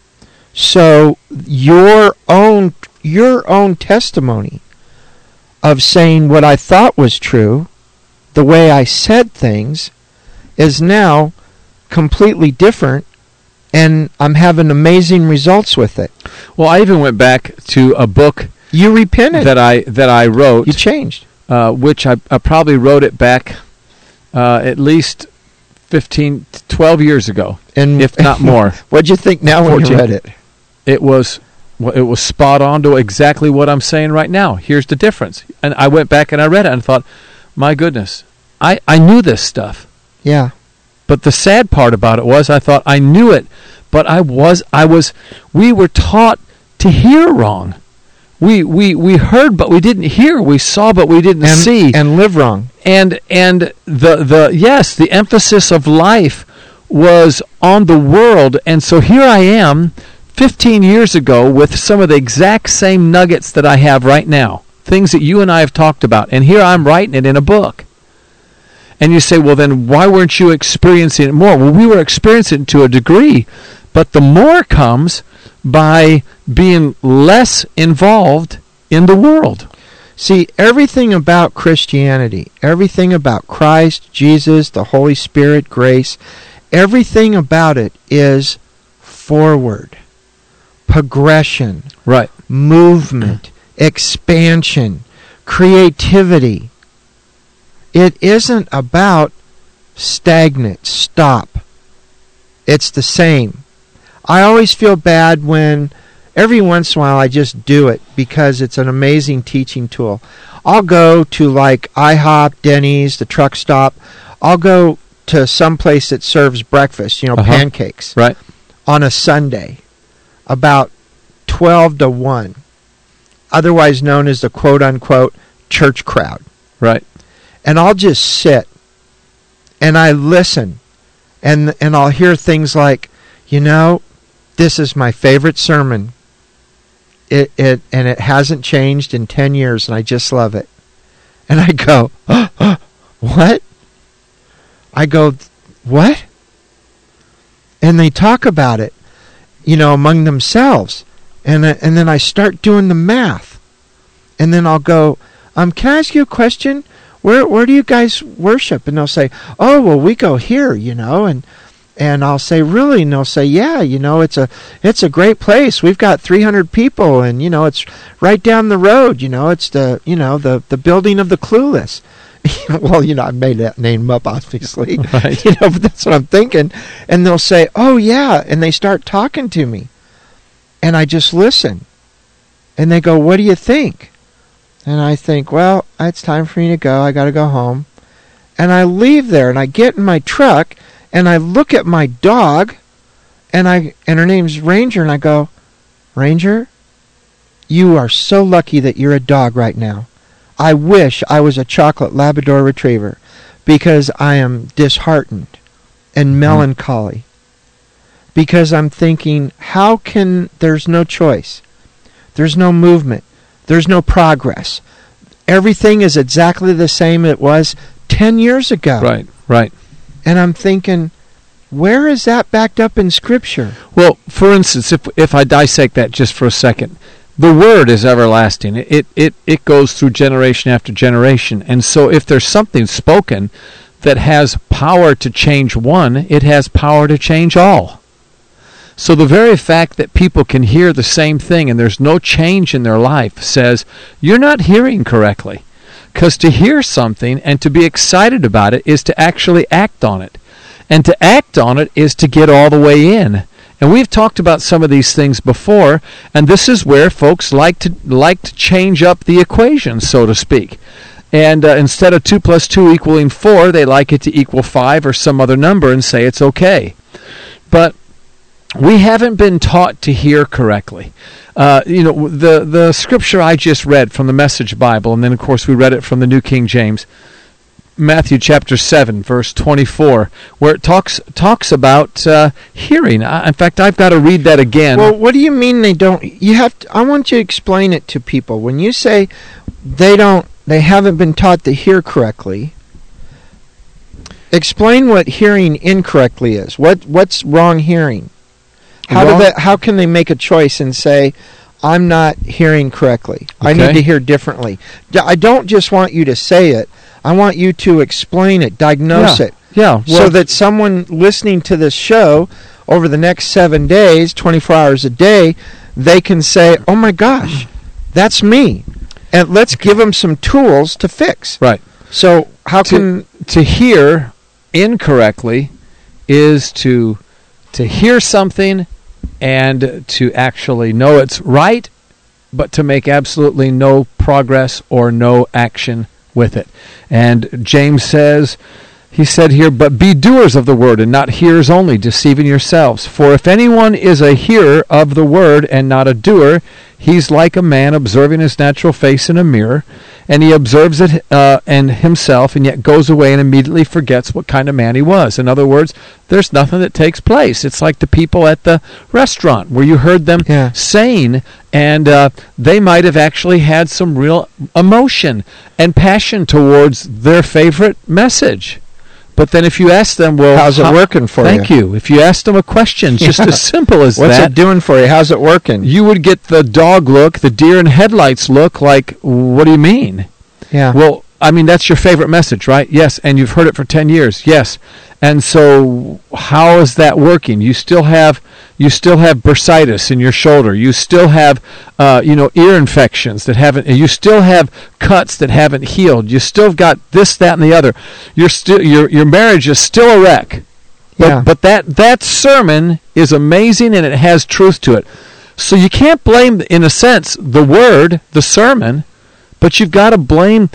So your own testimony of saying what I thought was true, the way I said things, is now completely different, and I'm having amazing results with it. Well, I even went back to a book You repented. that I wrote. You changed. Which I probably wrote it back at least 15, 12 years ago, And if not more. What'd you think now when you read it? It was spot on to exactly what I'm saying right now. Here's the difference. And I went back and I read it and thought, my goodness, I knew this stuff. Yeah. But the sad part about it was I thought I knew it, but we were taught to hear wrong. We heard but we didn't hear. We saw but we didn't see. And live wrong. And the emphasis of life was on the world. And so here I am 15 years ago with some of the exact same nuggets that I have right now. Things that you and I have talked about. And here I'm writing it in a book. And you say, well, then why weren't you experiencing it more? Well, we were experiencing it to a degree. But the more comes by being less involved in the world. See, everything about Christianity, everything about Christ, Jesus, the Holy Spirit, grace, everything about it is forward, progression, right, movement, expansion, creativity. It isn't about stagnant, stop. It's the same. I always feel bad when every once in a while I just do it because it's an amazing teaching tool. I'll go to like IHOP, Denny's, the truck stop. I'll go to some place that serves breakfast, pancakes, right, on a Sunday, about 12 to 1, otherwise known as the quote-unquote church crowd. Right. And I'll just sit and I listen and I'll hear things like, this is my favorite sermon. It hasn't changed in 10 years, and I just love it. And I go, what? I go, what? And they talk about it, among themselves. And then I start doing the math. And then I'll go, can I ask you a question? Where do you guys worship? And they'll say, oh, well, we go here, and I'll say, really? And they'll say, yeah, it's a great place. We've got 300 people, and it's right down the road. It's the building of the Clueless. Well, I made that name up, obviously. Right. But that's what I'm thinking. And they'll say, oh yeah, and they start talking to me, and I just listen. And they go, what do you think? And I think, well, it's time for me to go. I got to go home. And I leave there, and I get in my truck. And I look at my dog, and her name's Ranger, and I go, Ranger, you are so lucky that you're a dog right now. I wish I was a chocolate Labrador Retriever, because I am disheartened and melancholy. Because I'm thinking, there's no choice. There's no movement. There's no progress. Everything is exactly the same it was 10 years ago. Right, right. And I'm thinking, where is that backed up in Scripture? Well, for instance, if I dissect that just for a second, the Word is everlasting. It goes through generation after generation. And so if there's something spoken that has power to change one, it has power to change all. So the very fact that people can hear the same thing and there's no change in their life says, you're not hearing correctly. Because to hear something and to be excited about it is to actually act on it. And to act on it is to get all the way in. And we've talked about some of these things before, and this is where folks like to change up the equation, so to speak. And instead of 2 + 2 equaling 4, they like it to equal 5 or some other number and say it's okay. But we haven't been taught to hear correctly. The scripture I just read from the Message Bible, and then of course we read it from the New King James, Matthew chapter 7, verse 24, where it talks about hearing. In fact, I've got to read that again. Well, what do you mean they don't? I want you to explain it to people. When you say they don't they haven't been taught to hear correctly. Explain what hearing incorrectly is. What's wrong hearing? How can they make a choice and say, I'm not hearing correctly. I need to hear differently. I don't just want you to say it. I want you to explain it, diagnose it. Yeah. So that someone listening to this show over the next 7 days, 24 hours a day, they can say, oh my gosh, that's me. And let's give them some tools to fix. Right. So how can... To hear incorrectly is to hear something and to actually know it's right, but to make absolutely no progress or no action with it. And James says, he said here, but be doers of the word and not hearers only, deceiving yourselves. For if anyone is a hearer of the word and not a doer, he's like a man observing his natural face in a mirror, and he observes it and himself, and yet goes away and immediately forgets what kind of man he was. In other words, there's nothing that takes place. It's like the people at the restaurant where you heard them saying, and they might have actually had some real emotion and passion towards their favorite message. But then if you ask them, well, how's it working for you? Thank you. If you ask them a question, just as simple as what's that. it doing for you? How's it working? You would get the dog look, the deer in headlights look, like, what do you mean? Yeah. Well, I mean, that's your favorite message, right? Yes. And you've heard it for 10 years. Yes. And so how is that working? You still have bursitis in your shoulder. You still have ear infections that haven't, you still have cuts that haven't healed. You still got this, that, and the other. Your marriage is still a wreck. But that sermon is amazing and it has truth to it. So you can't blame, in a sense, the word, the sermon, but you've got to blame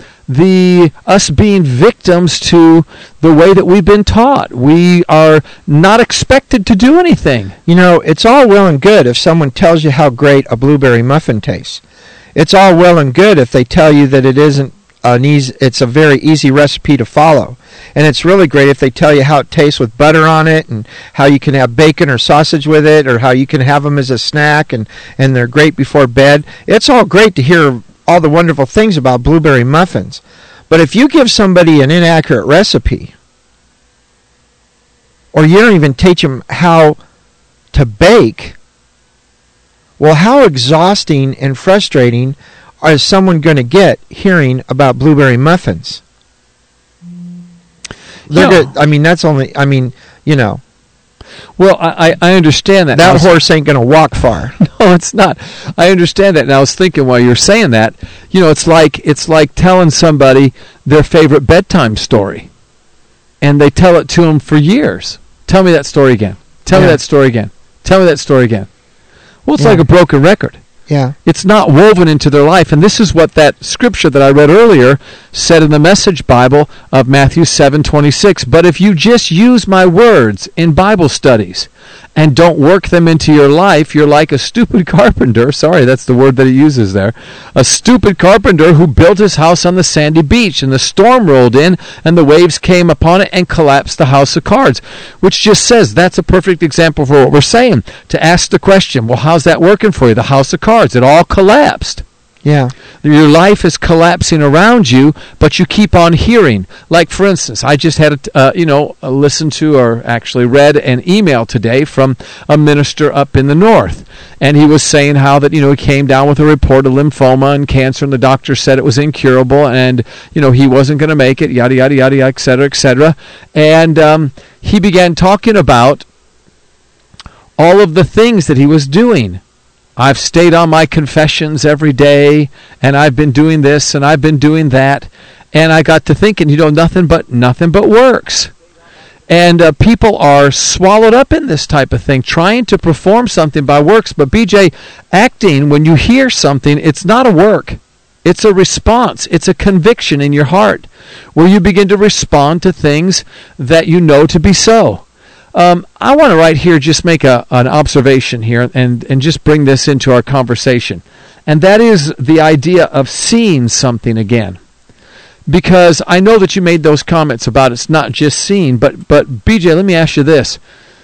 us being victims to the way that we've been taught. We are not expected to do anything. You know, it's all well and good if someone tells you how great a blueberry muffin tastes. It's all well and good if they tell you that it's a very easy recipe to follow. And it's really great if they tell you how it tastes with butter on it and how you can have bacon or sausage with it or how you can have them as a snack and they're great before bed. It's all great to hear all the wonderful things about blueberry muffins. But if you give somebody an inaccurate recipe, or you don't even teach them how to bake, well, how exhausting and frustrating is someone going to get hearing about blueberry muffins? Well, I understand that. That horse ain't going to walk far. No, it's not. I understand that. And I was thinking while you're saying that, it's like telling somebody their favorite bedtime story, and they tell it to them for years. Tell me that story again. Tell me that story again. Tell me that story again. Well, it's like a broken record. Yeah. It's not woven into their life. And this is what that scripture that I read earlier said in the Message Bible of Matthew 7:26. But if you just use my words in Bible studies and don't work them into your life, you're like a stupid carpenter. Sorry, that's the word that he uses there. A stupid carpenter who built his house on the sandy beach, and the storm rolled in, and the waves came upon it and collapsed the house of cards. Which just says that's a perfect example for what we're saying. To ask the question, well, how's that working for you? The house of cards, it all collapsed. Yeah. Your life is collapsing around you, but you keep on hearing. Like, for instance, I just had listened to or actually read an email today from a minister up in the north. And he was saying how that, he came down with a report of lymphoma and cancer, and the doctor said it was incurable, and, he wasn't going to make it, yada, yada, yada, et cetera, et cetera. And he began talking about all of the things that he was doing. I've stayed on my confessions every day, and I've been doing this, and I've been doing that. And I got to thinking, nothing but works. And people are swallowed up in this type of thing, trying to perform something by works. But BJ, acting, when you hear something, it's not a work. It's a response. It's a conviction in your heart, where you begin to respond to things that you know to be so. I want to right here just make an observation here and just bring this into our conversation. And that is the idea of seeing something again. Because I know that you made those comments about it's not just seeing, but BJ, let me ask you this.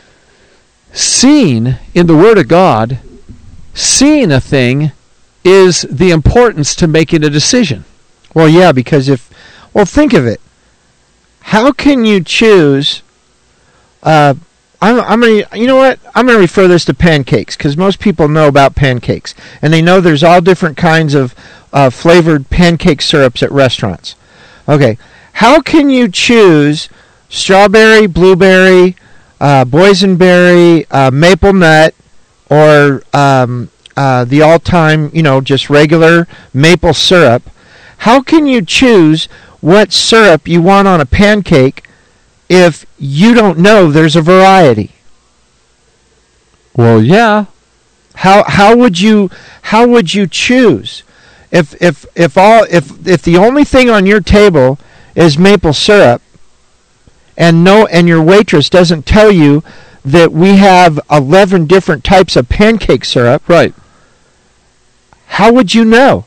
Seeing in the Word of God, seeing a thing is the importance to making a decision. Well, yeah, because think of it. How can you choose? I'm gonna, you know what? I'm gonna refer this to pancakes because most people know about pancakes, and they know there's all different kinds of flavored pancake syrups at restaurants. Okay, how can you choose strawberry, blueberry, boysenberry, maple nut, or the all-time, just regular maple syrup? How can you choose what syrup you want on a pancake if you don't know there's a variety? Well, yeah. How would you choose if the only thing on your table is maple syrup and your waitress doesn't tell you that we have 11 different types of pancake syrup? Right. How would you know?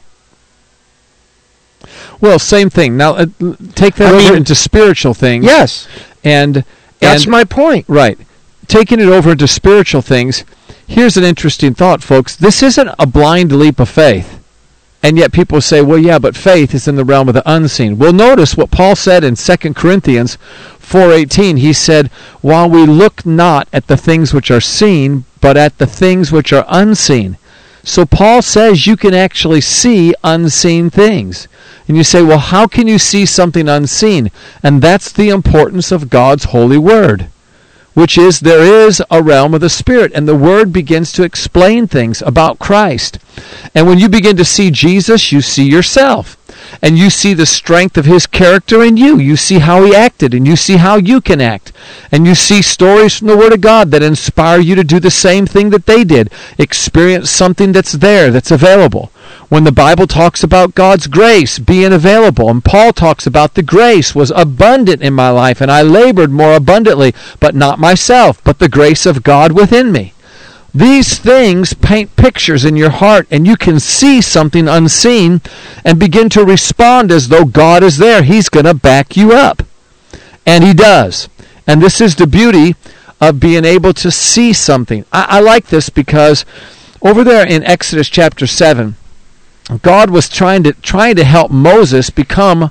Well, same thing. Now, take that over into spiritual things. Yes. And that's my point. Right. Taking it over into spiritual things, here's an interesting thought, folks. This isn't a blind leap of faith. And yet people say, well, yeah, but faith is in the realm of the unseen. Well, notice what Paul said in 2 Corinthians 4:18. He said, while we look not at the things which are seen, but at the things which are unseen. So Paul says you can actually see unseen things. And you say, well, how can you see something unseen? And that's the importance of God's holy word, which is there is a realm of the Spirit, and the Word begins to explain things about Christ. And when you begin to see Jesus, you see yourself. And you see the strength of His character in you. You see how He acted, and you see how you can act. And you see stories from the Word of God that inspire you to do the same thing that they did. Experience something that's there, that's available. When the Bible talks about God's grace being available, and Paul talks about the grace was abundant in my life, and I labored more abundantly, but not myself, but the grace of God within me. These things paint pictures in your heart, and you can see something unseen and begin to respond as though God is there. He's going to back you up. And He does. And this is the beauty of being able to see something. I like this because over there in Exodus chapter 7, God was trying to help Moses become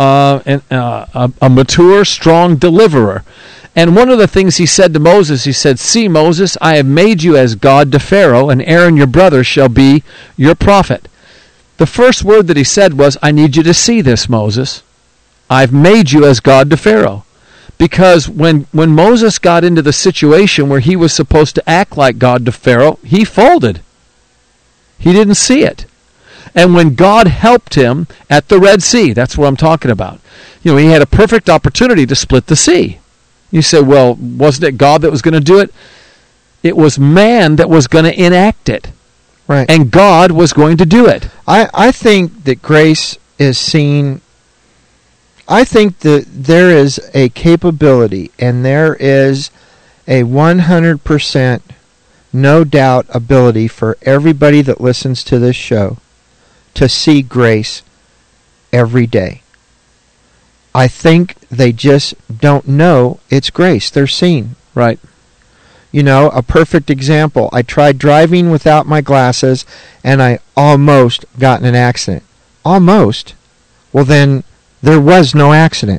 a mature, strong deliverer. And one of the things He said to Moses, He said, see, Moses, I have made you as God to Pharaoh, and Aaron your brother shall be your prophet. The first word that He said was, I need you to see this, Moses. I've made you as God to Pharaoh. Because when Moses got into the situation where he was supposed to act like God to Pharaoh, he folded. He didn't see it. And when God helped him at the Red Sea, that's what I'm talking about. He had a perfect opportunity to split the sea. You say, well, wasn't it God that was going to do it? It was man that was going to enact it. Right. And God was going to do it. I think that grace is seen. I think that there is a capability and there is a 100% no doubt ability for everybody that listens to this show to see grace every day. I think they just don't know it's grace they're seeing. Right. A perfect example. I tried driving without my glasses, and I almost got in an accident. Almost. Well, then, there was no accident.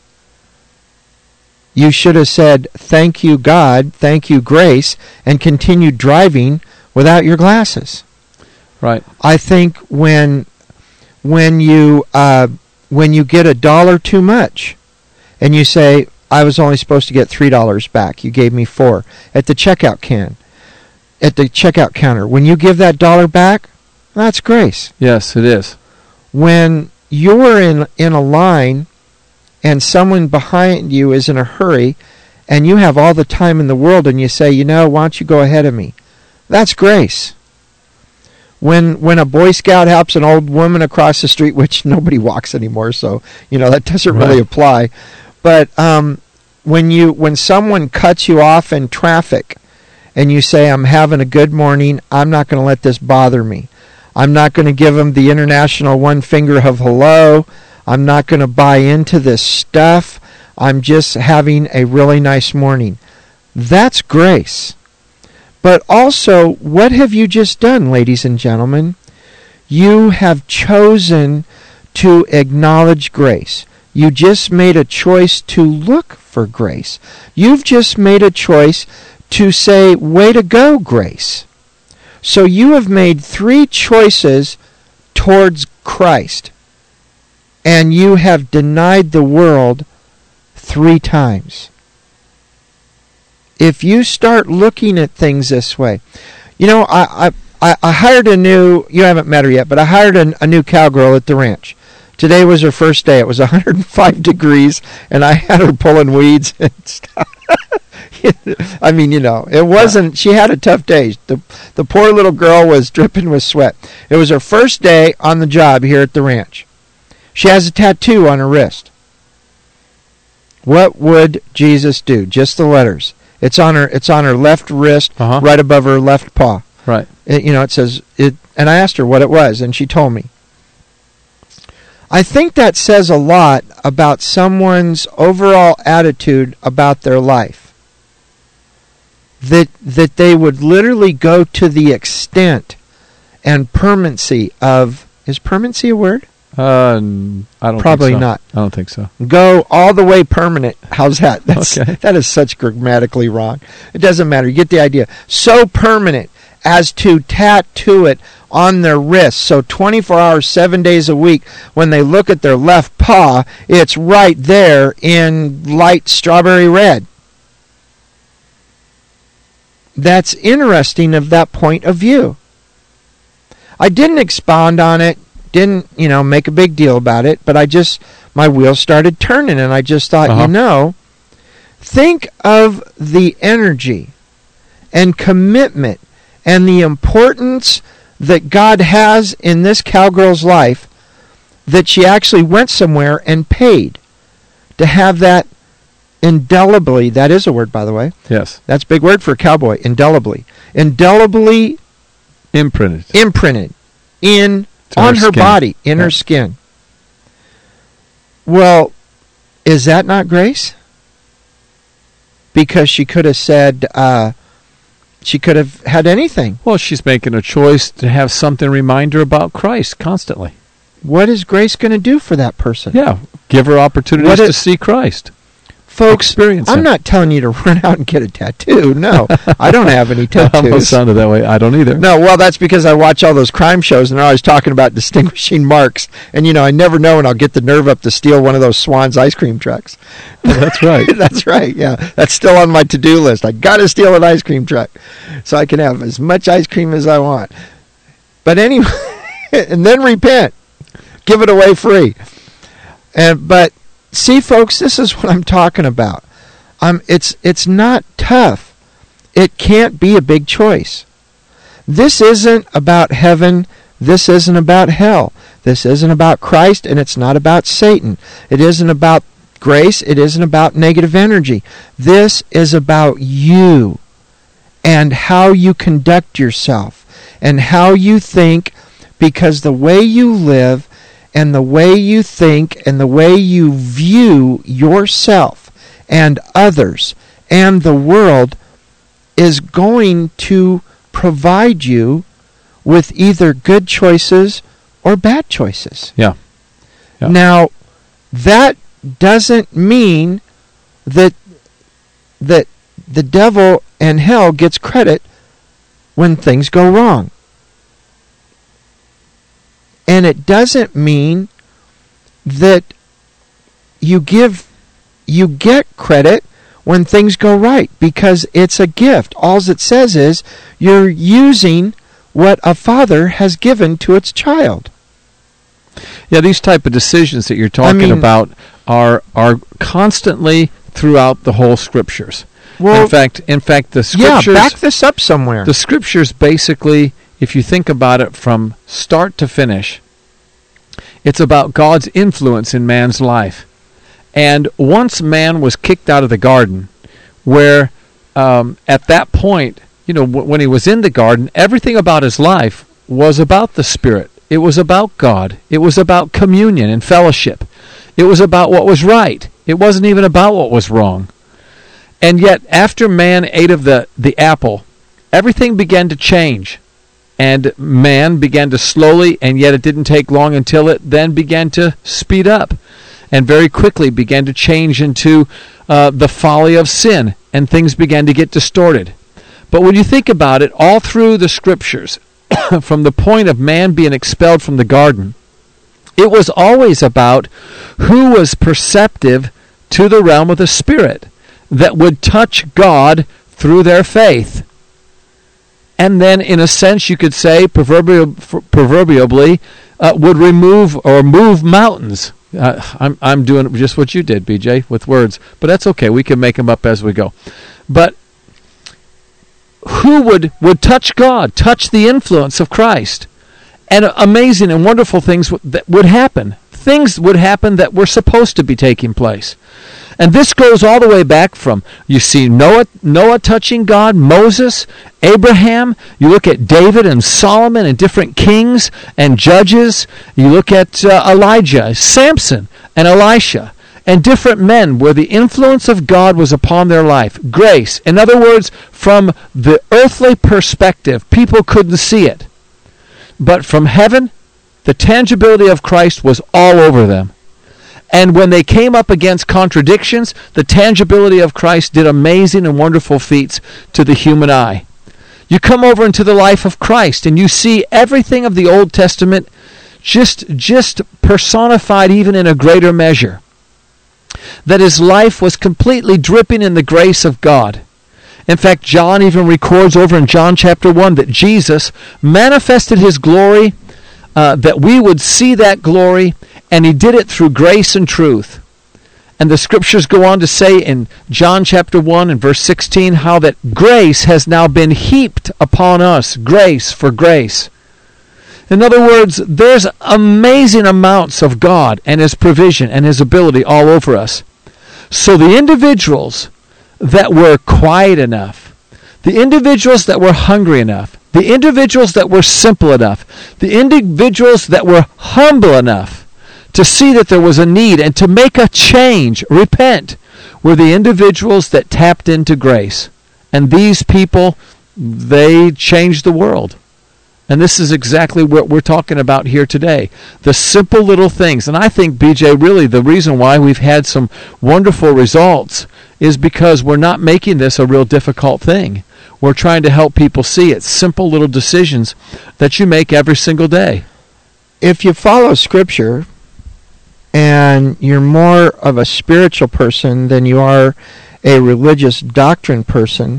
You should have said, thank you, God, thank you, grace, and continued driving without your glasses. Right. I think when you get $1 too much, and you say, I was only supposed to get $3 back. You gave me $4 at the checkout counter. When you give that $1 back, that's grace. Yes, it is. When you're in a line and someone behind you is in a hurry and you have all the time in the world and you say, why don't you go ahead of me? That's grace. When a Boy Scout helps an old woman across the street, which nobody walks anymore, so that doesn't really apply. But when someone cuts you off in traffic and you say, I'm having a good morning, I'm not going to let this bother me. I'm not going to give them the international one finger of hello. I'm not going to buy into this stuff. I'm just having a really nice morning. That's grace. But also, what have you just done, ladies and gentlemen? You have chosen to acknowledge grace. You just made a choice to look for grace. You've just made a choice to say, way to go, grace. So you have made 3 choices towards Christ. And you have denied the world 3 times. If you start looking at things this way, you know, I hired you haven't met her yet, but I hired a new cowgirl at the ranch. Today was her first day. It was 105 degrees, and I had her pulling weeds and stuff. I mean, you know, it wasn't, she had a tough day. The poor little girl was dripping with sweat. It was her first day on the job here at the ranch. She has a tattoo on her wrist. What would Jesus do? Just the letters. It's on her left wrist, right above her left paw. Right. It says it, and I asked her what it was, and she told me. I think that says a lot about someone's overall attitude about their life. That they would literally go to the extent and permanency of, is permanency a word? I don't Probably think so. not. I don't think so. Go all the way permanent. How's that? Okay. That is such grammatically wrong. It doesn't matter. You get the idea. So permanent as to tattoo it on their wrist. So 24 hours, 7 days a week, when they look at their left paw, it's right there in light strawberry red. That's interesting of that point of view. I didn't expound on it, didn't, make a big deal about it, but my wheels started turning, and I just thought, think of the energy and commitment and the importance that God has in this cowgirl's life, that she actually went somewhere and paid to have that indelibly, that is a word, by the way. Yes. That's a big word for a cowboy, indelibly. Indelibly imprinted on her body, in her skin. Well, is that not grace? Because she could have said, she could have had anything. Well, she's making a choice to have something remind her about Christ constantly. What is grace going to do for that person? Yeah, give her opportunities to see Christ. Folks, Experience I'm him. not telling you to run out and get a tattoo. No, I don't have any tattoos. It almost sounded that way. I don't either. No, well, that's because I watch all those crime shows, and they're always talking about distinguishing marks. And, I never know when I'll get the nerve up to steal one of those Swan's ice cream trucks. Well, that's right. That's right, yeah. That's still on my to-do list. I got to steal an ice cream truck so I can have as much ice cream as I want. But anyway, and then repent. Give it away free. But see, folks, this is what I'm talking about. It's not tough. It can't be a big choice. This isn't about heaven. This isn't about hell. This isn't about Christ, and it's not about Satan. It isn't about grace. It isn't about negative energy. This is about you and how you conduct yourself and how you think, because the way you live and the way you think and the way you view yourself and others and the world is going to provide you with either good choices or bad choices. Yeah. Now, that doesn't mean that the devil and hell gets credit when things go wrong. And it doesn't mean that you get credit when things go right, because it's a gift. All it says is you're using what a father has given to its child. Yeah, these type of decisions that you're talking about are constantly throughout the whole Scriptures. Well, in fact, the Scriptures... Yeah, back this up somewhere. The Scriptures basically, if you think about it from start to finish, it's about God's influence in man's life. And once man was kicked out of the garden, where at that point, when he was in the garden, everything about his life was about the Spirit. It was about God. It was about communion and fellowship. It was about what was right. It wasn't even about what was wrong. And yet, after man ate of the apple, everything began to change. and man began to slowly, and yet it didn't take long until it then began to speed up, and very quickly began to change into the folly of sin, and things began to get distorted. But when you think about it, all through the Scriptures, from the point of man being expelled from the garden, it was always about who was perceptive to the realm of the Spirit, that would touch God through their faith. And then, in a sense, you could say, proverbially, would remove or move mountains. I'm doing just what you did, BJ, with words. But that's okay. We can make them up as we go. But who would touch God, touch the influence of Christ? And amazing and wonderful things that would happen. Things would happen that were supposed to be taking place. And this goes all the way back from, you see Noah touching God, Moses, Abraham. You look at David and Solomon and different kings and judges. You look at Elijah, Samson, and Elisha, and different men where the influence of God was upon their life. Grace. In other words, from the earthly perspective, people couldn't see it. But from heaven, the tangibility of Christ was all over them. And when they came up against contradictions, the tangibility of Christ did amazing and wonderful feats to the human eye. You come over into the life of Christ, and you see everything of the Old Testament just personified even in a greater measure. That his life was completely dripping in the grace of God. In fact, John even records over in John chapter 1 that Jesus manifested his glory, that we would see that glory, and he did it through grace and truth. And the Scriptures go on to say in John chapter 1 and verse 16 how that grace has now been heaped upon us, grace for grace. In other words, there's amazing amounts of God and his provision and his ability all over us. So the individuals that were quiet enough, the individuals that were hungry enough, the individuals that were simple enough, the individuals that were humble enough to see that there was a need and to make a change, repent, were the individuals that tapped into grace. And these people, they changed the world. And this is exactly what we're talking about here today. The simple little things. And I think, BJ, really the reason why we've had some wonderful results is because we're not making this a real difficult thing. We're trying to help people see it's simple little decisions that you make every single day. If you follow Scripture and you're more of a spiritual person than you are a religious doctrine person,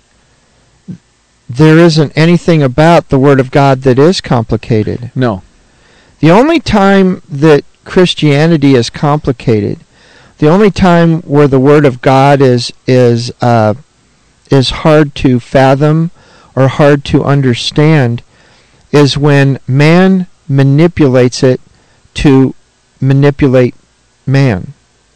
there isn't anything about the Word of God that is complicated. No. The only time that Christianity is complicated, the only time where the Word of God is hard to fathom or hard to understand, is when man manipulates it to manipulate man.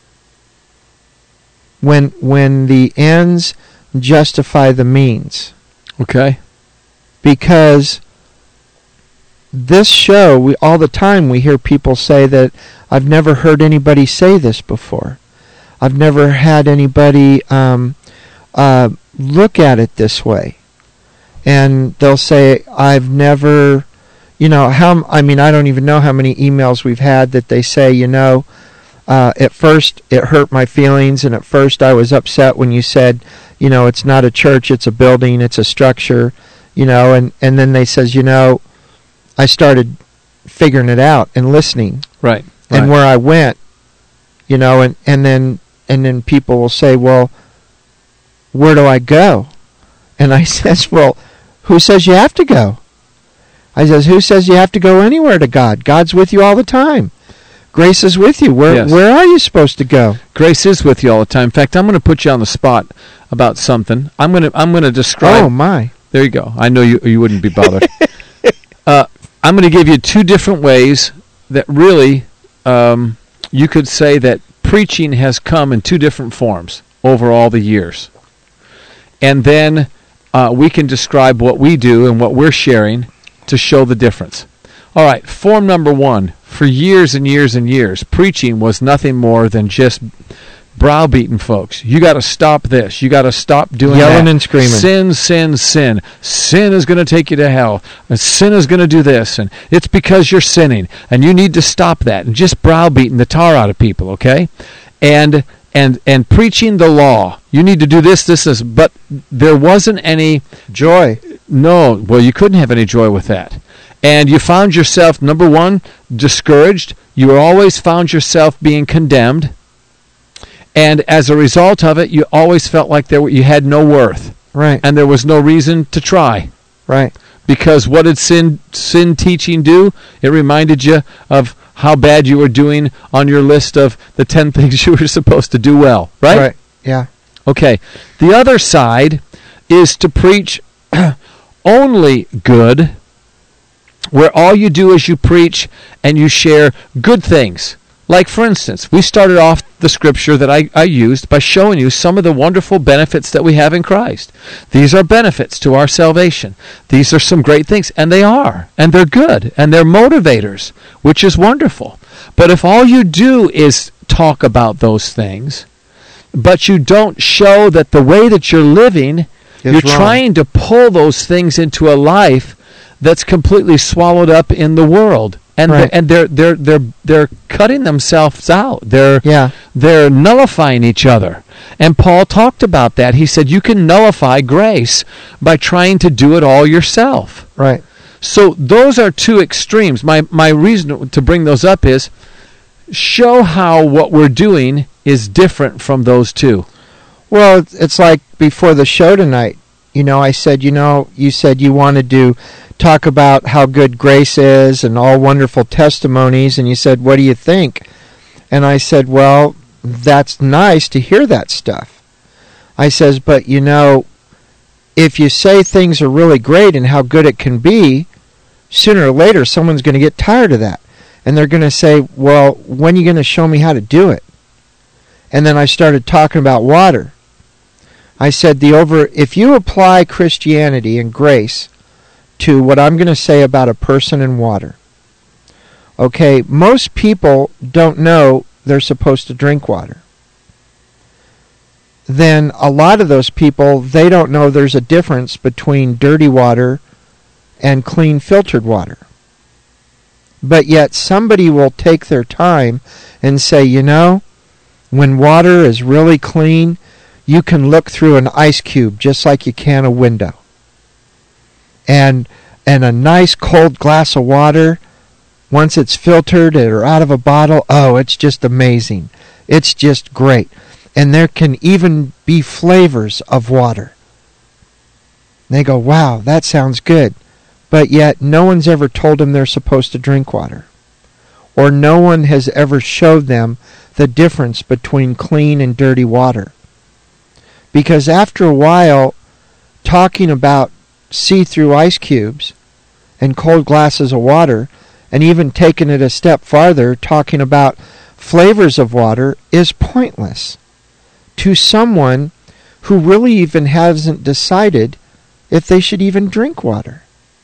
When the ends justify the means. Okay. Because this show, all the time we hear people say that I've never heard anybody say this before. I've never had anybody look at it this way. And they'll say, I've never, I don't even know how many emails we've had that they say, at first it hurt my feelings, and at first I was upset when you said, it's not a church, it's a building, it's a structure, and then they says, I started figuring it out and listening. Right. And where I went, and then people will say, well, where do I go? And I says, well, who says you have to go? I says, who says you have to go anywhere to God? God's with you all the time. Grace is with you. Where are you supposed to go? Grace is with you all the time. In fact, I'm going to put you on the spot about something. I'm going to describe. Oh my! There you go. I know you wouldn't be bothered. I'm going to give you two different ways that really you could say that preaching has come in two different forms over all the years, and then we can describe what we do and what we're sharing to show the difference. All right, form number one. For years and years and years, preaching was nothing more than just browbeating folks. You got to stop this. You got to stop doing Yelling that. and screaming. Sin, sin, sin. Sin is going to take you to hell. And sin is going to do this. And it's because you're sinning. And you need to stop that. And just browbeating the tar out of people, okay? And preaching the law. You need to do this, this, this. But there wasn't any joy. No. Well, you couldn't have any joy with that. And you found yourself, number one, discouraged. You always found yourself being condemned. And as a result of it, you always felt like you had no worth. Right. And there was no reason to try. Right. Because what did sin teaching do? It reminded you of how bad you were doing on your list of the 10 things you were supposed to do well. Right? Right. Yeah. Okay. The other side is to preach only good, where all you do is you preach and you share good things. Like, for instance, we started off the scripture that I used by showing you some of the wonderful benefits that we have in Christ. These are benefits to our salvation. These are some great things, and they are, and they're good, and they're motivators, which is wonderful. But if all you do is talk about those things, but you don't show that the way that you're living, you're wrong. trying to pull those things into a life that's completely swallowed up in the world. And right. they're cutting themselves out. They're nullifying each other. And Paul talked about that. He said you can nullify grace by trying to do it all yourself. Right. So those are two extremes. My reason to bring those up is show how what we're doing is different from those two. Well, it's like before the show tonight. I said, you said you wanted to talk about how good grace is and all wonderful testimonies, and you said, what do you think? And I said, well, that's nice to hear that stuff. I says, but if you say things are really great and how good it can be, sooner or later someone's going to get tired of that. And they're going to say, well, when are you going to show me how to do it? And then I started talking about water. I said, if you apply Christianity and grace to what I'm going to say about a person and water, okay, most people don't know they're supposed to drink water. Then a lot of those people, they don't know there's a difference between dirty water and clean filtered water. But yet somebody will take their time and say, when water is really clean, you can look through an ice cube just like you can a window. And a nice cold glass of water, once it's filtered or out of a bottle, it's just amazing. It's just great. And there can even be flavors of water. And they go, wow, that sounds good. But yet no one's ever told them they're supposed to drink water. Or no one has ever showed them the difference between clean and dirty water. Because after a while, talking about see-through ice cubes and cold glasses of water, and even taking it a step farther, talking about flavors of water, is pointless to someone who really even hasn't decided if they should even drink water.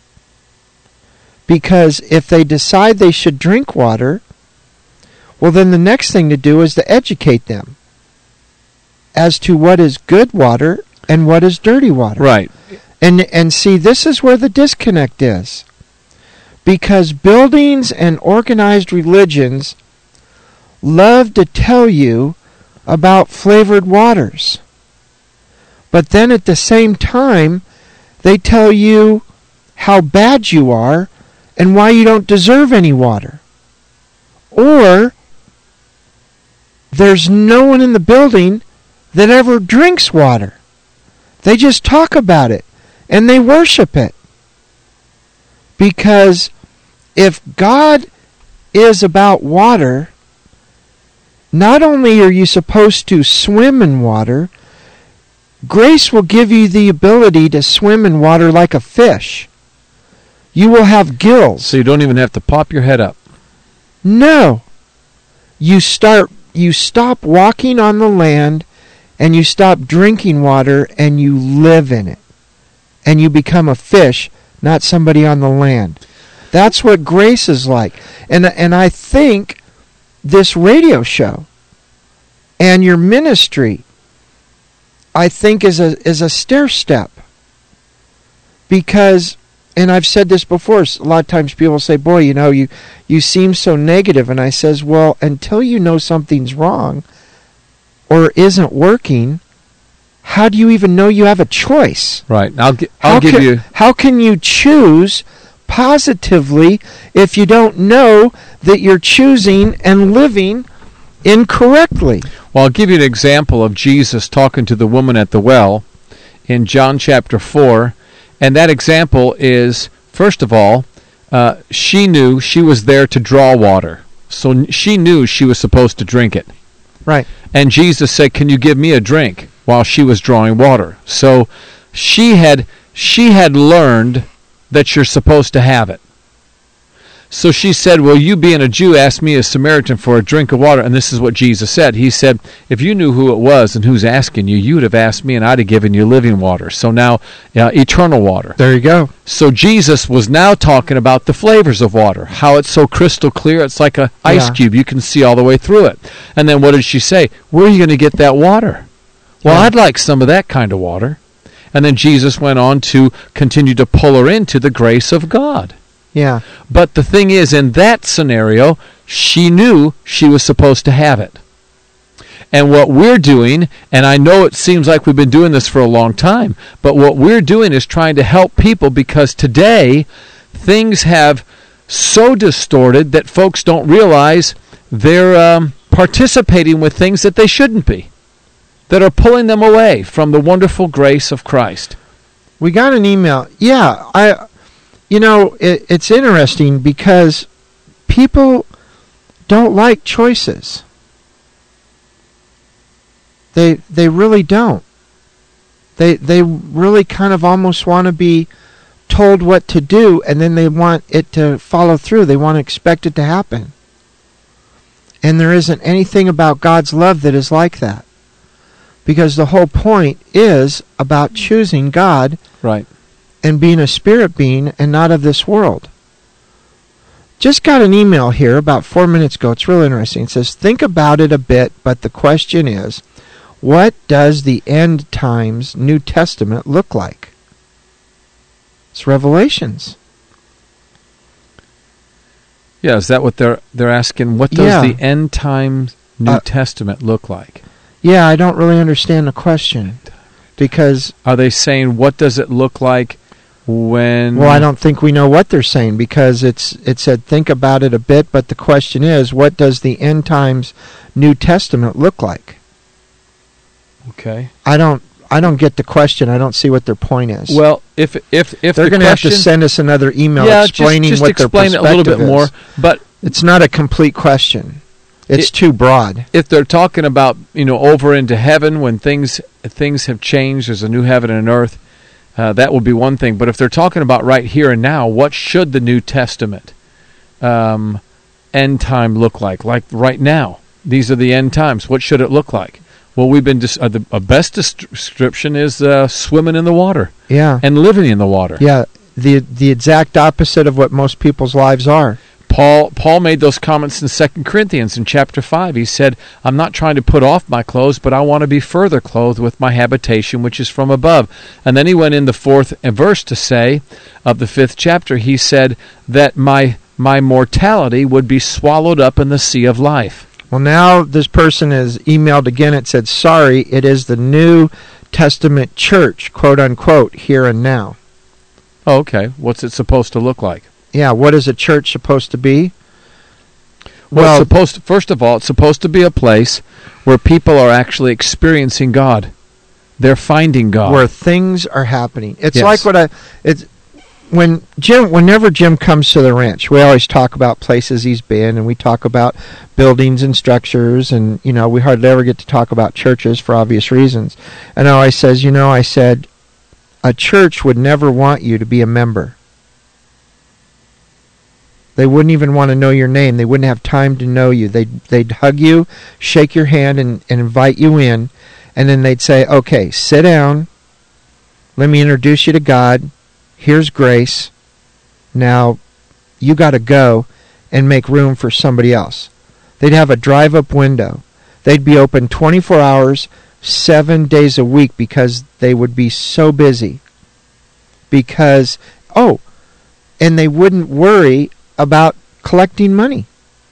Because if they decide they should drink water, well, then the next thing to do is to educate them as to what is good water and what is dirty water. Right. And see, this is where the disconnect is. Because buildings and organized religions love to tell you about flavored waters. But then at the same time, they tell you how bad you are and why you don't deserve any water. Or there's no one in the building that ever drinks water. They just talk about it and they worship it. Because if God is about water, not only are you supposed to swim in water, grace will give you the ability to swim in water like a fish. You will have gills. So you don't even have to pop your head up. No. You stop walking on the land, and you stop drinking water, and you live in it. And you become a fish, not somebody on the land. That's what grace is like. And I think this radio show And your ministry, I think, is a stair step. Because, and I've said this before, a lot of times people say, boy, you seem so negative. And I says, well, until you know something's wrong or isn't working, how do you even know you have a choice? Right. How can you choose positively if you don't know that you're choosing and living incorrectly? Well, I'll give you an example of Jesus talking to the woman at the well in John chapter 4. And that example is, first of all, she knew she was there to draw water. So she knew she was supposed to drink it. Right. And Jesus said, can you give me a drink, while she was drawing water. So she had learned that you're supposed to have it. So she said, well, you being a Jew asked me, a Samaritan, for a drink of water. And this is what Jesus said. He said, if you knew who it was and who's asking you, you would have asked me and I'd have given you living water. So now, eternal water. There you go. So Jesus was now talking about the flavors of water, how it's so crystal clear. It's like an ice cube. You can see all the way through it. And then what did she say? Where are you going to get that water? Well, I'd like some of that kind of water. And then Jesus went on to continue to pull her into the grace of God. Yeah. But the thing is, in that scenario, she knew she was supposed to have it. And what we're doing, and I know it seems like we've been doing this for a long time, but what we're doing is trying to help people, because today things have so distorted that folks don't realize they're participating with things that they shouldn't be, that are pulling them away from the wonderful grace of Christ. We got an email. Yeah, it's interesting because people don't like choices. They really don't. They really kind of almost want to be told what to do, and then they want it to follow through. They want to expect it to happen. And there isn't anything about God's love that is like that. Because the whole point is about choosing God. Right. And being a spirit being and not of this world. Just got an email here about 4 minutes ago. It's real interesting. It says, think about it a bit, but the question is, what does the end times New Testament look like? It's Revelations. Yeah, is that what they're asking? What does the end times New Testament look like? Yeah, I don't really understand the question. Because are they saying, what does it look like when... Well, I don't think we know what they're saying, because it said think about it a bit, but the question is, what does the end times New Testament look like? Okay. I don't get the question. I don't see what their point is. Well, if they're going to have to send us another email explaining just what their explain perspective it a little bit more, but it's not a complete question. It's too broad. If they're talking about, over into heaven when things have changed, there's a new heaven and an earth, that will be one thing. But if they're talking about right here and now, what should the New Testament end time look like? Like right now, these are the end times. What should it look like? Well, we've been the best description is swimming in the water. Yeah. And living in the water. Yeah. The exact opposite of what most people's lives are. Paul made those comments in 2 Corinthians in chapter 5. He said, I'm not trying to put off my clothes, but I want to be further clothed with my habitation, which is from above. And then he went in the 4th verse to say, of the 5th chapter, he said that my mortality would be swallowed up in the sea of life. Well, now this person has emailed again. It said, sorry, it is the New Testament church, quote unquote, here and now. Oh, okay. What's it supposed to look like? Yeah, what is a church supposed to be? Well, first of all, it's supposed to be a place where people are actually experiencing God. They're finding God. Where things are happening. It's like whenever Jim comes to the ranch, we always talk about places he's been, and we talk about buildings and structures, and we hardly ever get to talk about churches for obvious reasons. And I always says, I said, a church would never want you to be a member. They wouldn't even want to know your name. They wouldn't have time to know you. They'd hug you, shake your hand, and invite you in. And then they'd say, okay, sit down. Let me introduce you to God. Here's grace. Now, you got to go and make room for somebody else. They'd have a drive-up window. They'd be open 24 hours, 7 days a week because they would be so busy. Because, and they wouldn't worry about collecting money.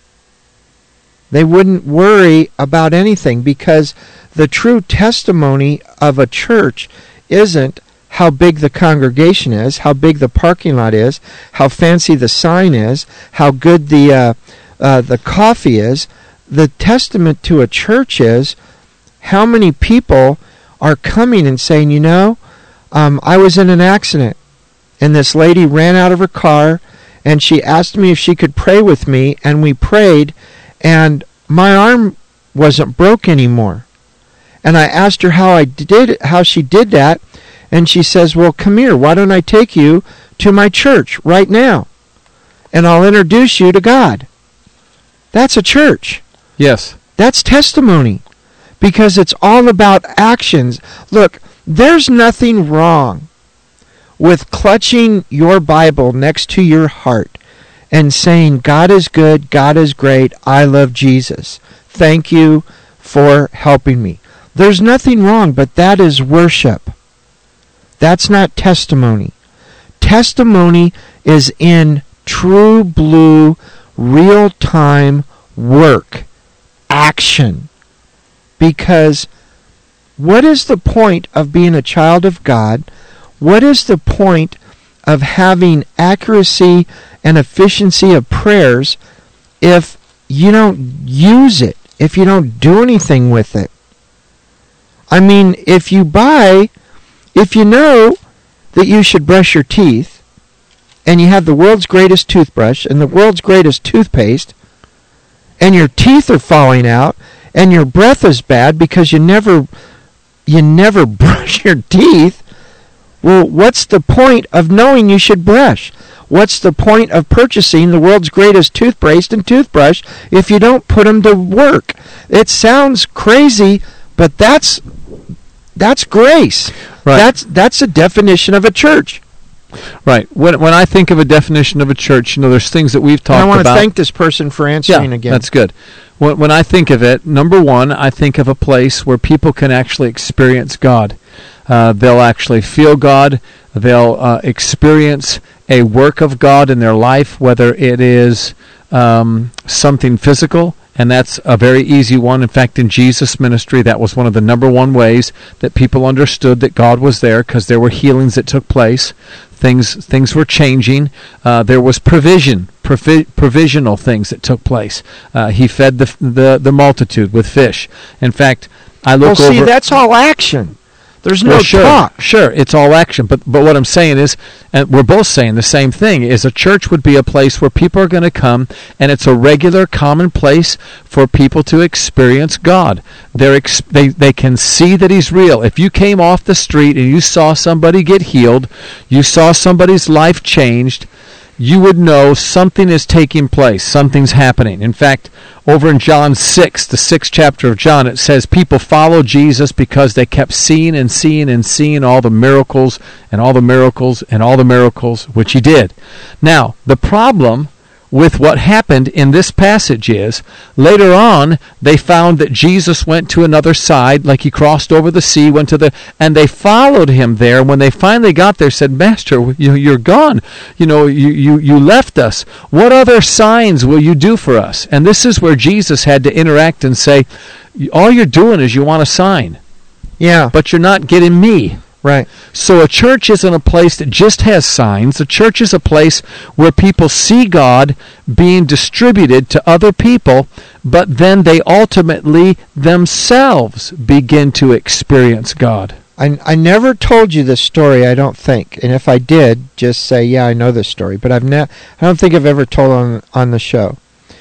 They wouldn't worry about anything because the true testimony of a church isn't how big the congregation is, how big the parking lot is, how fancy the sign is, how good the coffee is. The testament to a church is how many people are coming and saying, I was in an accident, and this lady ran out of her car, and she asked me if she could pray with me, and we prayed, and my arm wasn't broke anymore. And I asked her how she did that, and she says, well, come here, why don't I take you to my church right now, and I'll introduce you to God. That's a church. Yes. That's testimony, because it's all about actions. Look, there's nothing wrong with clutching your Bible next to your heart and saying, God is good, God is great, I love Jesus. Thank you for helping me. There's nothing wrong, but that is worship. That's not testimony. Testimony is in true blue, real-time work, action. Because what is the point of being a child of God? What is the point of having accuracy and efficiency of prayers if you don't use it, if you don't do anything with it? I mean, if you know that you should brush your teeth, and you have the world's greatest toothbrush and the world's greatest toothpaste, and your teeth are falling out, and your breath is bad because you never brush your teeth, well, what's the point of knowing you should brush? What's the point of purchasing the world's greatest toothpaste and toothbrush if you don't put them to work? It sounds crazy, but that's grace. Right. That's a definition of a church. Right. When I think of a definition of a church, there's things that we've talked about. And I want to thank this person for answering again. That's good. When I think of it, number one, I think of a place where people can actually experience God. They'll actually feel God. They'll experience a work of God in their life, whether it is something physical, and that's a very easy one. In fact, in Jesus' ministry, that was one of the number one ways that people understood that God was there, because there were healings that took place. Things were changing. There was provisional things that took place. He fed the multitude with fish. In fact, I look over. Well, see, that's all action. There's no talk. Sure, it's all action. But what I'm saying is, and we're both saying the same thing, is a church would be a place where people are going to come, and it's a regular, common place for people to experience God. They can see that He's real. If you came off the street and you saw somebody get healed, you saw somebody's life changed, you would know something is taking place, something's happening. In fact, over in John 6, the 6th chapter of John, it says people followed Jesus because they kept seeing and seeing and seeing all the miracles and all the miracles and all the miracles which He did. Now, the problem with what happened in this passage is, later on, they found that Jesus went to another side, like He crossed over the sea, and they followed Him there. When they finally got there, said, Master, you're gone. You left us. What other signs will you do for us? And this is where Jesus had to interact and say, all you're doing is you want a sign. Yeah. But you're not getting me. Right. So a church isn't a place that just has signs. A church is a place where people see God being distributed to other people, but then they ultimately themselves begin to experience God. I never told you this story, I don't think. And if I did, just say, yeah, I know this story. But I don't think I've ever told on the show.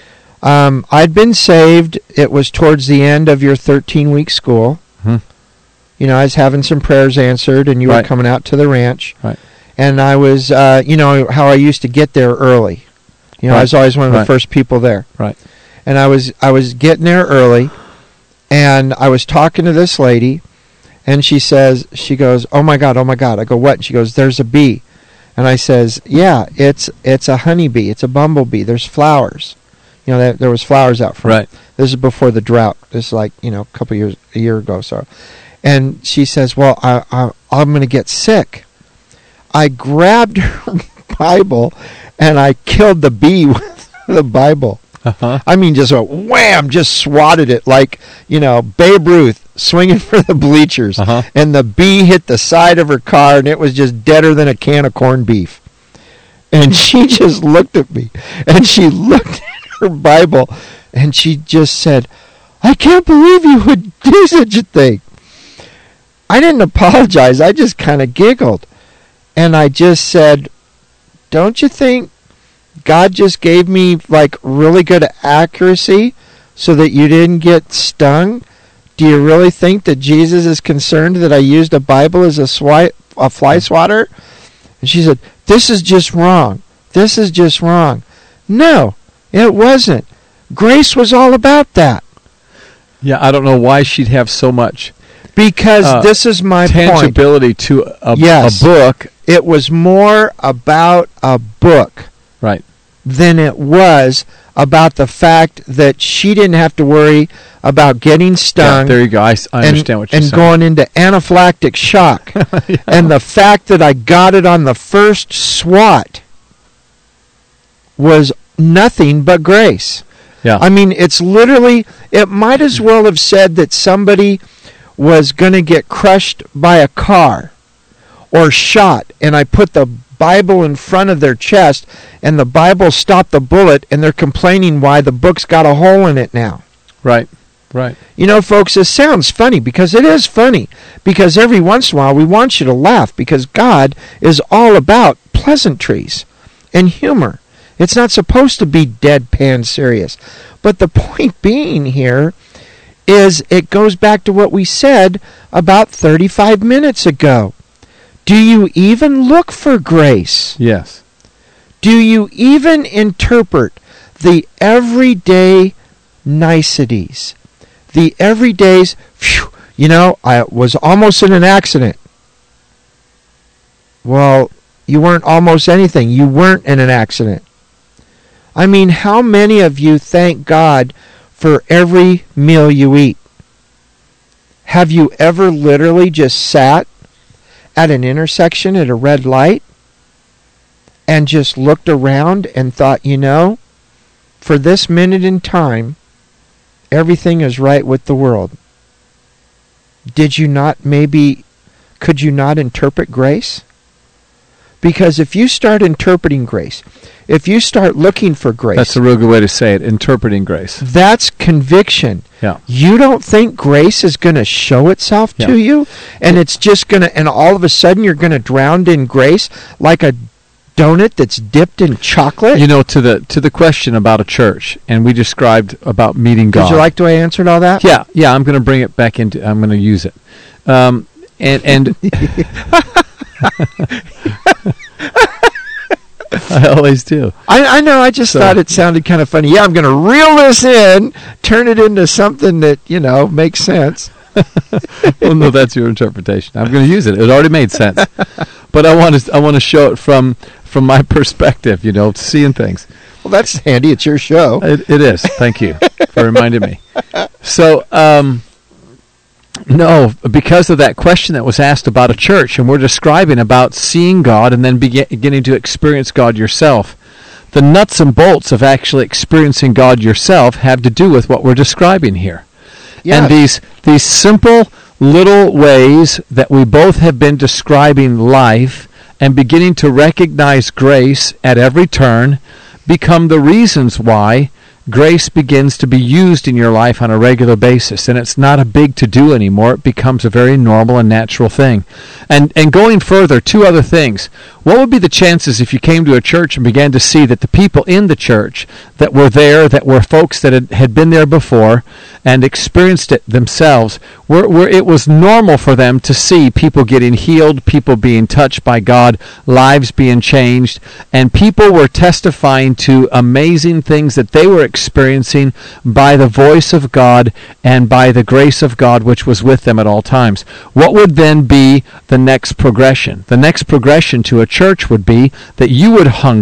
I'd been saved. It was towards the end of your 13-week school. Mm-hmm. I was having some prayers answered, and you were coming out to the ranch. Right. And I was, how I used to get there early. I was always one of the first people there. Right. And I was getting there early, and I was talking to this lady, and she goes, oh my God. I go, what? And she goes, there's a bee. And I says, yeah, it's a honeybee. It's a bumblebee. There's flowers. there was flowers out front. Right. This is before the drought. This is like, a year ago. So, and she says, well, I'm going to get sick. I grabbed her Bible and I killed the bee with the Bible. Uh-huh. I mean, just a wham, just swatted it like, Babe Ruth swinging for the bleachers. Uh-huh. And the bee hit the side of her car, and it was just deader than a can of corned beef. And she just looked at me, and she looked at her Bible, and she just said, I can't believe you would do such a thing. I didn't apologize. I just kind of giggled. And I just said, don't you think God just gave me really good accuracy so that you didn't get stung? Do you really think that Jesus is concerned that I used a Bible as a fly swatter? And she said, this is just wrong. This is just wrong. No, it wasn't. Grace was all about that. Yeah, I don't know why she'd have so much because this is my tangibility point. To a book. It was more about a book. Right. Than it was about the fact that she didn't have to worry about getting stung. Yeah, there you go. I understand what you're saying. And going into anaphylactic shock. Yeah. And the fact that I got it on the first swat was nothing but grace. Yeah. I mean, it's literally, it might as well have said that somebody was going to get crushed by a car or shot, and I put the Bible in front of their chest, and the Bible stopped the bullet, and they're complaining why the book's got a hole in it now. Right, right. Folks, this sounds funny, because it is funny, because every once in a while we want you to laugh, because God is all about pleasantries and humor. It's not supposed to be deadpan serious. But the point being here is it goes back to what we said about 35 minutes ago. Do you even look for grace? Yes. Do you even interpret the everyday niceties? The everydays, I was almost in an accident. Well, you weren't almost anything. You weren't in an accident. I mean, how many of you thank God for every meal you eat? Have you ever literally just sat at an intersection at a red light and just looked around and thought, for this minute in time, everything is right with the world? Could you not interpret grace? Because if you start interpreting grace, if you start looking for grace... That's a real good way to say it, interpreting grace. That's conviction. Yeah. You don't think grace is going to show itself to you? And it's just going to... And all of a sudden you're going to drown in grace like a donut that's dipped in chocolate? To the question about a church, and we described about meeting God. Did you like the way I answered all that? Yeah, I'm going to bring it back into... I'm going to use it. And I always do. I know, I just thought it sounded kind of funny. Yeah, I'm going to reel this in, turn it into something that, makes sense. Well, no, that's your interpretation. I'm going to use it. It already made sense. But I want to show it from my perspective, seeing things. Well, that's handy. It's your show. It is. Thank you for reminding me. So, no, because of that question that was asked about a church, and we're describing about seeing God and then beginning to experience God yourself. The nuts and bolts of actually experiencing God yourself have to do with what we're describing here. Yes. And these simple little ways that we both have been describing life and beginning to recognize grace at every turn become the reasons why grace begins to be used in your life on a regular basis, and it's not a big to-do anymore. It becomes a very normal and natural thing. And going further, two other things. What would be the chances if you came to a church and began to see that the people in the church that were there, that were folks that had been there before and experienced it themselves, where it was normal for them to see people getting healed, people being touched by God, lives being changed, and people were testifying to amazing things that they were experiencing by the voice of God and by the grace of God which was with them at all times. What would then be the next progression? The next progression to a church would be that you would hunger,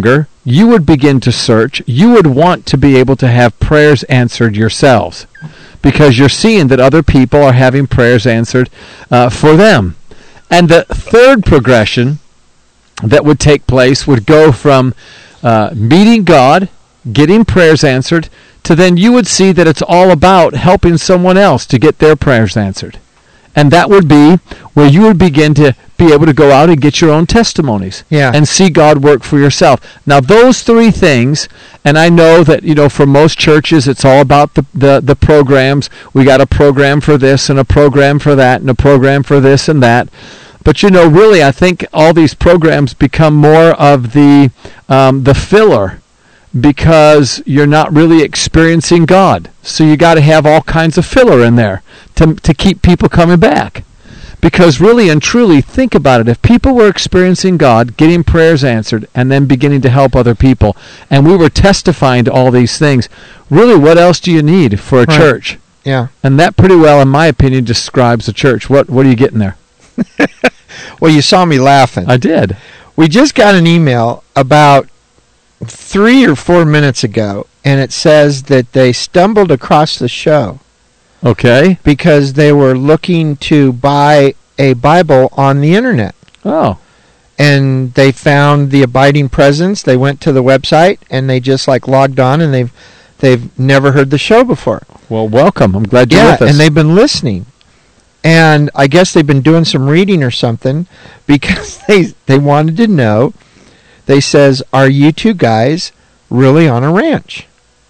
you would begin to search. You would want to be able to have prayers answered yourselves, because you're seeing that other people are having prayers answered for them. And the third progression that would take place would go from meeting God, getting prayers answered, to then you would see that it's all about helping someone else to get their prayers answered. And that would be where you would begin to be able to go out and get your own testimonies and see God work for yourself. Now, those three things, and I know that, for most churches, it's all about the programs. We got a program for this and a program for that and a program for this and that. But, really, I think all these programs become more of the filler, because you're not really experiencing God. So you got to have all kinds of filler in there to keep people coming back. Because really and truly, think about it. If people were experiencing God, getting prayers answered, and then beginning to help other people, and we were testifying to all these things, really, what else do you need for a church? Yeah. And that pretty well, in my opinion, describes a church. What are you getting there? Well, you saw me laughing. I did. We just got an email about 3 or 4 minutes ago, and it says that they stumbled across the show. Okay. Because they were looking to buy a Bible on the internet. Oh. And they found the Abiding Presence. They went to the website, and they just logged on, and they've never heard the show before. Well, welcome. I'm glad you're with us. And they've been listening. And I guess they've been doing some reading or something, because they wanted to know. They says, "Are you two guys really on a ranch?"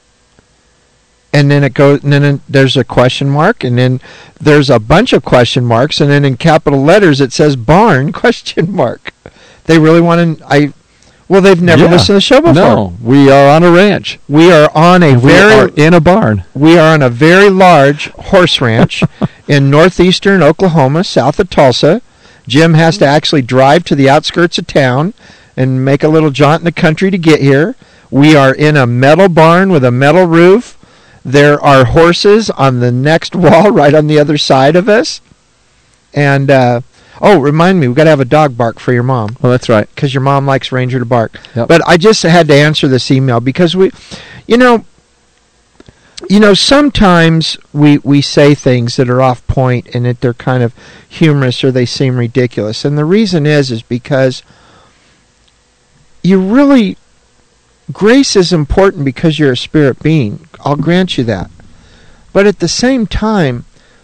And then it goes, and then there's a question mark, and then there's a bunch of question marks, and then in capital letters it says barn question mark. They really want to. Well, they've never listened to the show before. No, we are on a ranch. We are on a We are in a barn. We are on a very large horse ranch in northeastern Oklahoma, south of Tulsa. Jim has to actually drive to the outskirts of town and make a little jaunt in the country to get here. We are in a metal barn with a metal roof. There are horses on the next wall right on the other side of us. And, remind me, we've got to have a dog bark for your mom. Oh, that's right. Because your mom likes Ranger to bark. Yep. But I just had to answer this email because sometimes we say things that are off point and that they're kind of humorous or they seem ridiculous. And the reason is because grace is important because you're a spirit being. I'll grant you that. But at the same time,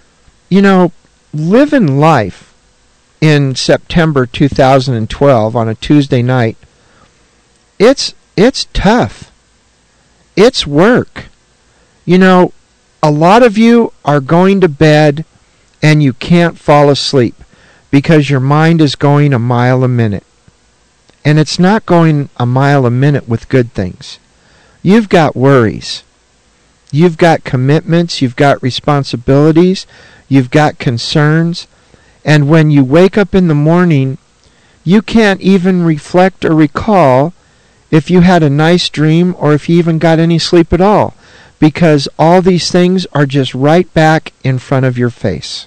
living life in September 2012 on a Tuesday night, it's tough. It's work. A lot of you are going to bed and you can't fall asleep because your mind is going a mile a minute. And it's not going a mile a minute with good things. You've got worries. You've got commitments. You've got responsibilities. You've got concerns. And when you wake up in the morning, you can't even reflect or recall if you had a nice dream or if you even got any sleep at all, because all these things are just right back in front of your face.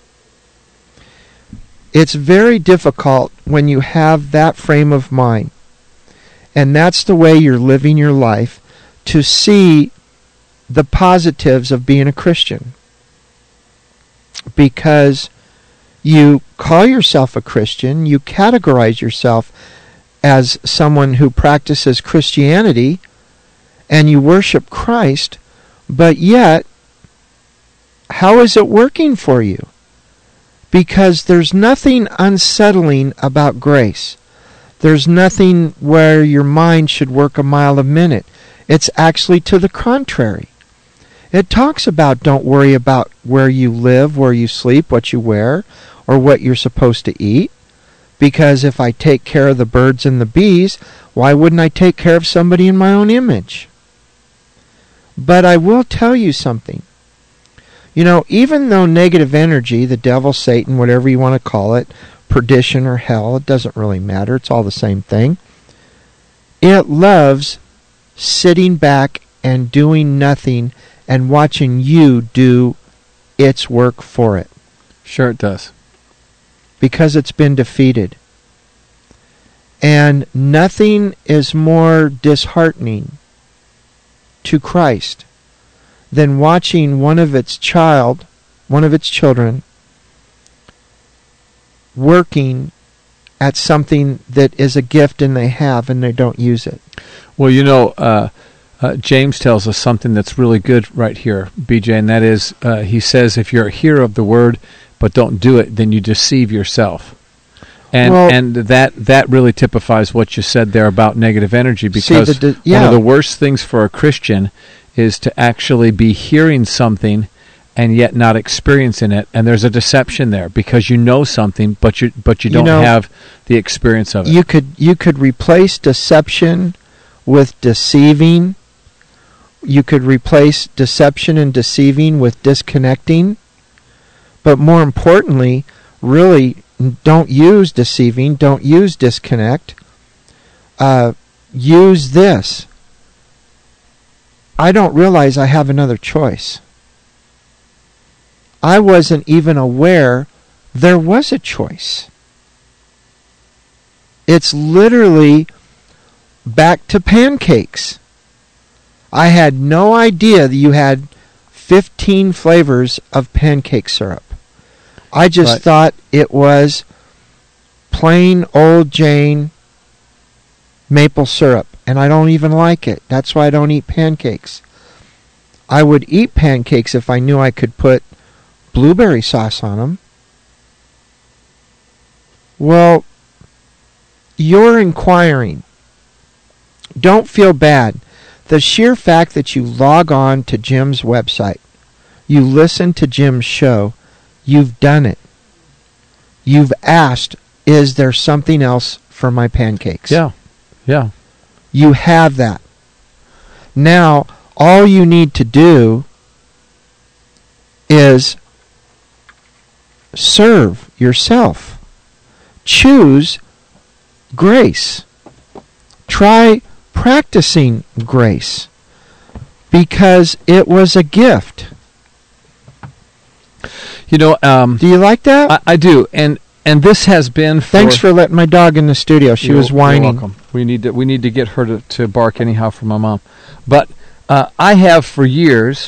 It's very difficult when you have that frame of mind, and that's the way you're living your life, to see the positives of being a Christian. Because you call yourself a Christian, you categorize yourself as someone who practices Christianity, and you worship Christ, but yet, how is it working for you? Because there's nothing unsettling about grace. There's nothing where your mind should work a mile a minute. It's actually to the contrary. It talks about don't worry about where you live, where you sleep, what you wear, or what you're supposed to eat. Because if I take care of the birds and the bees, why wouldn't I take care of somebody in my own image? But I will tell you something. Even though negative energy, the devil, Satan, whatever you want to call it, perdition or hell, it doesn't really matter. It's all the same thing. It loves sitting back and doing nothing and watching you do its work for it. Sure it does. Because it's been defeated. And nothing is more disheartening to Christ than watching one of its children, working at something that is a gift and they have and they don't use it. Well, James tells us something that's really good right here, BJ, and that is, he says, if you're a hearer of the word but don't do it, then you deceive yourself. And that really typifies what you said there about negative energy, because one of the worst things for a Christian is to actually be hearing something and yet not experiencing it, and there's a deception there because you know something, but you don't have the experience of it. You could replace deception with deceiving. You could replace deception and deceiving with disconnecting. But more importantly, really, don't use deceiving. Don't use disconnect. Use this. I don't realize I have another choice. I wasn't even aware there was a choice. It's literally back to pancakes. I had no idea that you had 15 flavors of pancake syrup. I just thought it was plain old Jane maple syrup, and I don't even like it. That's why I don't eat pancakes. I would eat pancakes if I knew I could put blueberry sauce on them. Well, you're inquiring. Don't feel bad. The sheer fact that you log on to Jim's website, you listen to Jim's show, you've done it. You've asked, is there something else for my pancakes? Yeah. You have that. Now, all you need to do is serve yourself. Choose grace. Try practicing grace, because it was a gift. Do you like that? I do, and this has been. Thanks for letting my dog in the studio. She was whining. You're welcome. We need to get her to bark anyhow for my mom. But I have for years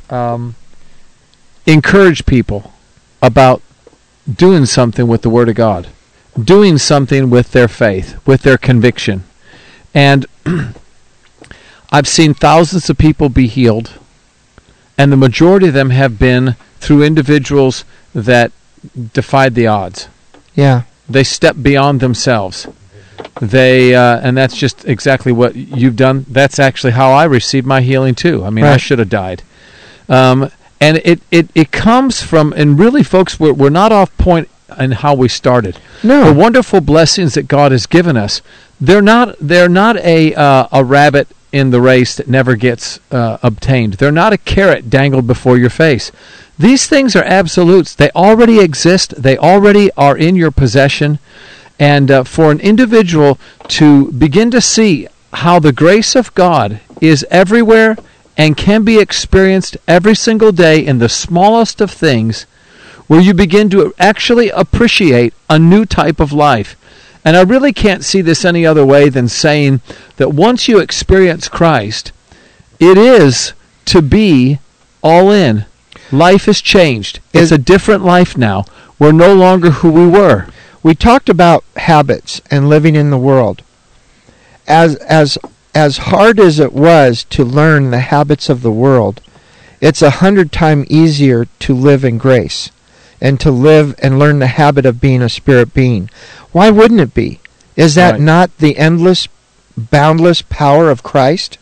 encouraged people about doing something with the Word of God, doing something with their faith, with their conviction. And I've seen thousands of people be healed, and the majority of them have been through individuals that defied the odds. Yeah. They stepped beyond themselves. And that's just exactly what you've done. That's actually how I received my healing too. I mean, right. I should have died. And it comes from, and really, folks, we're not off point in how we started. No. The wonderful blessings that God has given us, they're not a rabbit in the race that never gets obtained. They're not a carrot dangled before your face. These things are absolutes. They already exist. They already are in your possession. And for an individual to begin to see how the grace of God is everywhere and can be experienced every single day in the smallest of things, where you begin to actually appreciate a new type of life. And I really can't see this any other way than saying that once you experience Christ, it is to be all in. Life has changed. It's a different life now. We're no longer who we were. We talked about habits and living in the world. As hard as it was to learn the habits of the world, it's 100 times easier to live in grace and to live and learn the habit of being a spirit being. Why wouldn't it be? Is that not the endless, boundless power of Christ?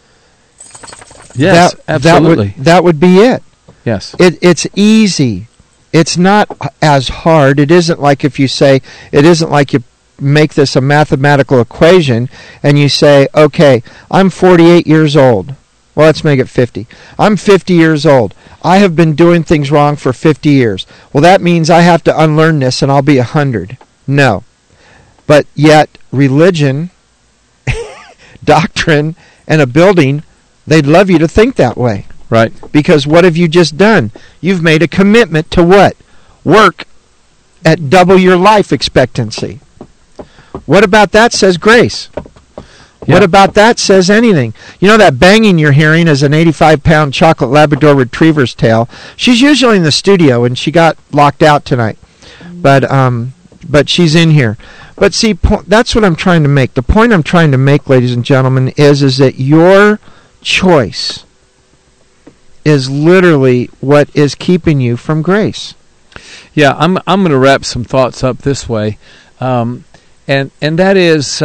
Yes, absolutely. That would be it. Yes. It's easy. It's not as hard. It isn't like if you say, it isn't like you make this a mathematical equation and you say, okay, I'm 48 years old. Well, let's make it 50. I'm 50 years old. I have been doing things wrong for 50 years. Well, that means I have to unlearn this and I'll be 100. No. But yet, religion, doctrine, and a building, they'd love you to think that way. Right. Because what have you just done? You've made a commitment to what? Work at double your life expectancy. What about that says grace? Yeah. What about that says anything? You know, that banging you're hearing is an 85-pound chocolate Labrador Retriever's tail. She's usually in the studio, and she got locked out tonight. But she's in here. But see, that's what I'm trying to make. The point I'm trying to make, ladies and gentlemen, is that your choice is literally what is keeping you from grace. Yeah, I'm going to wrap some thoughts up this way, and that is,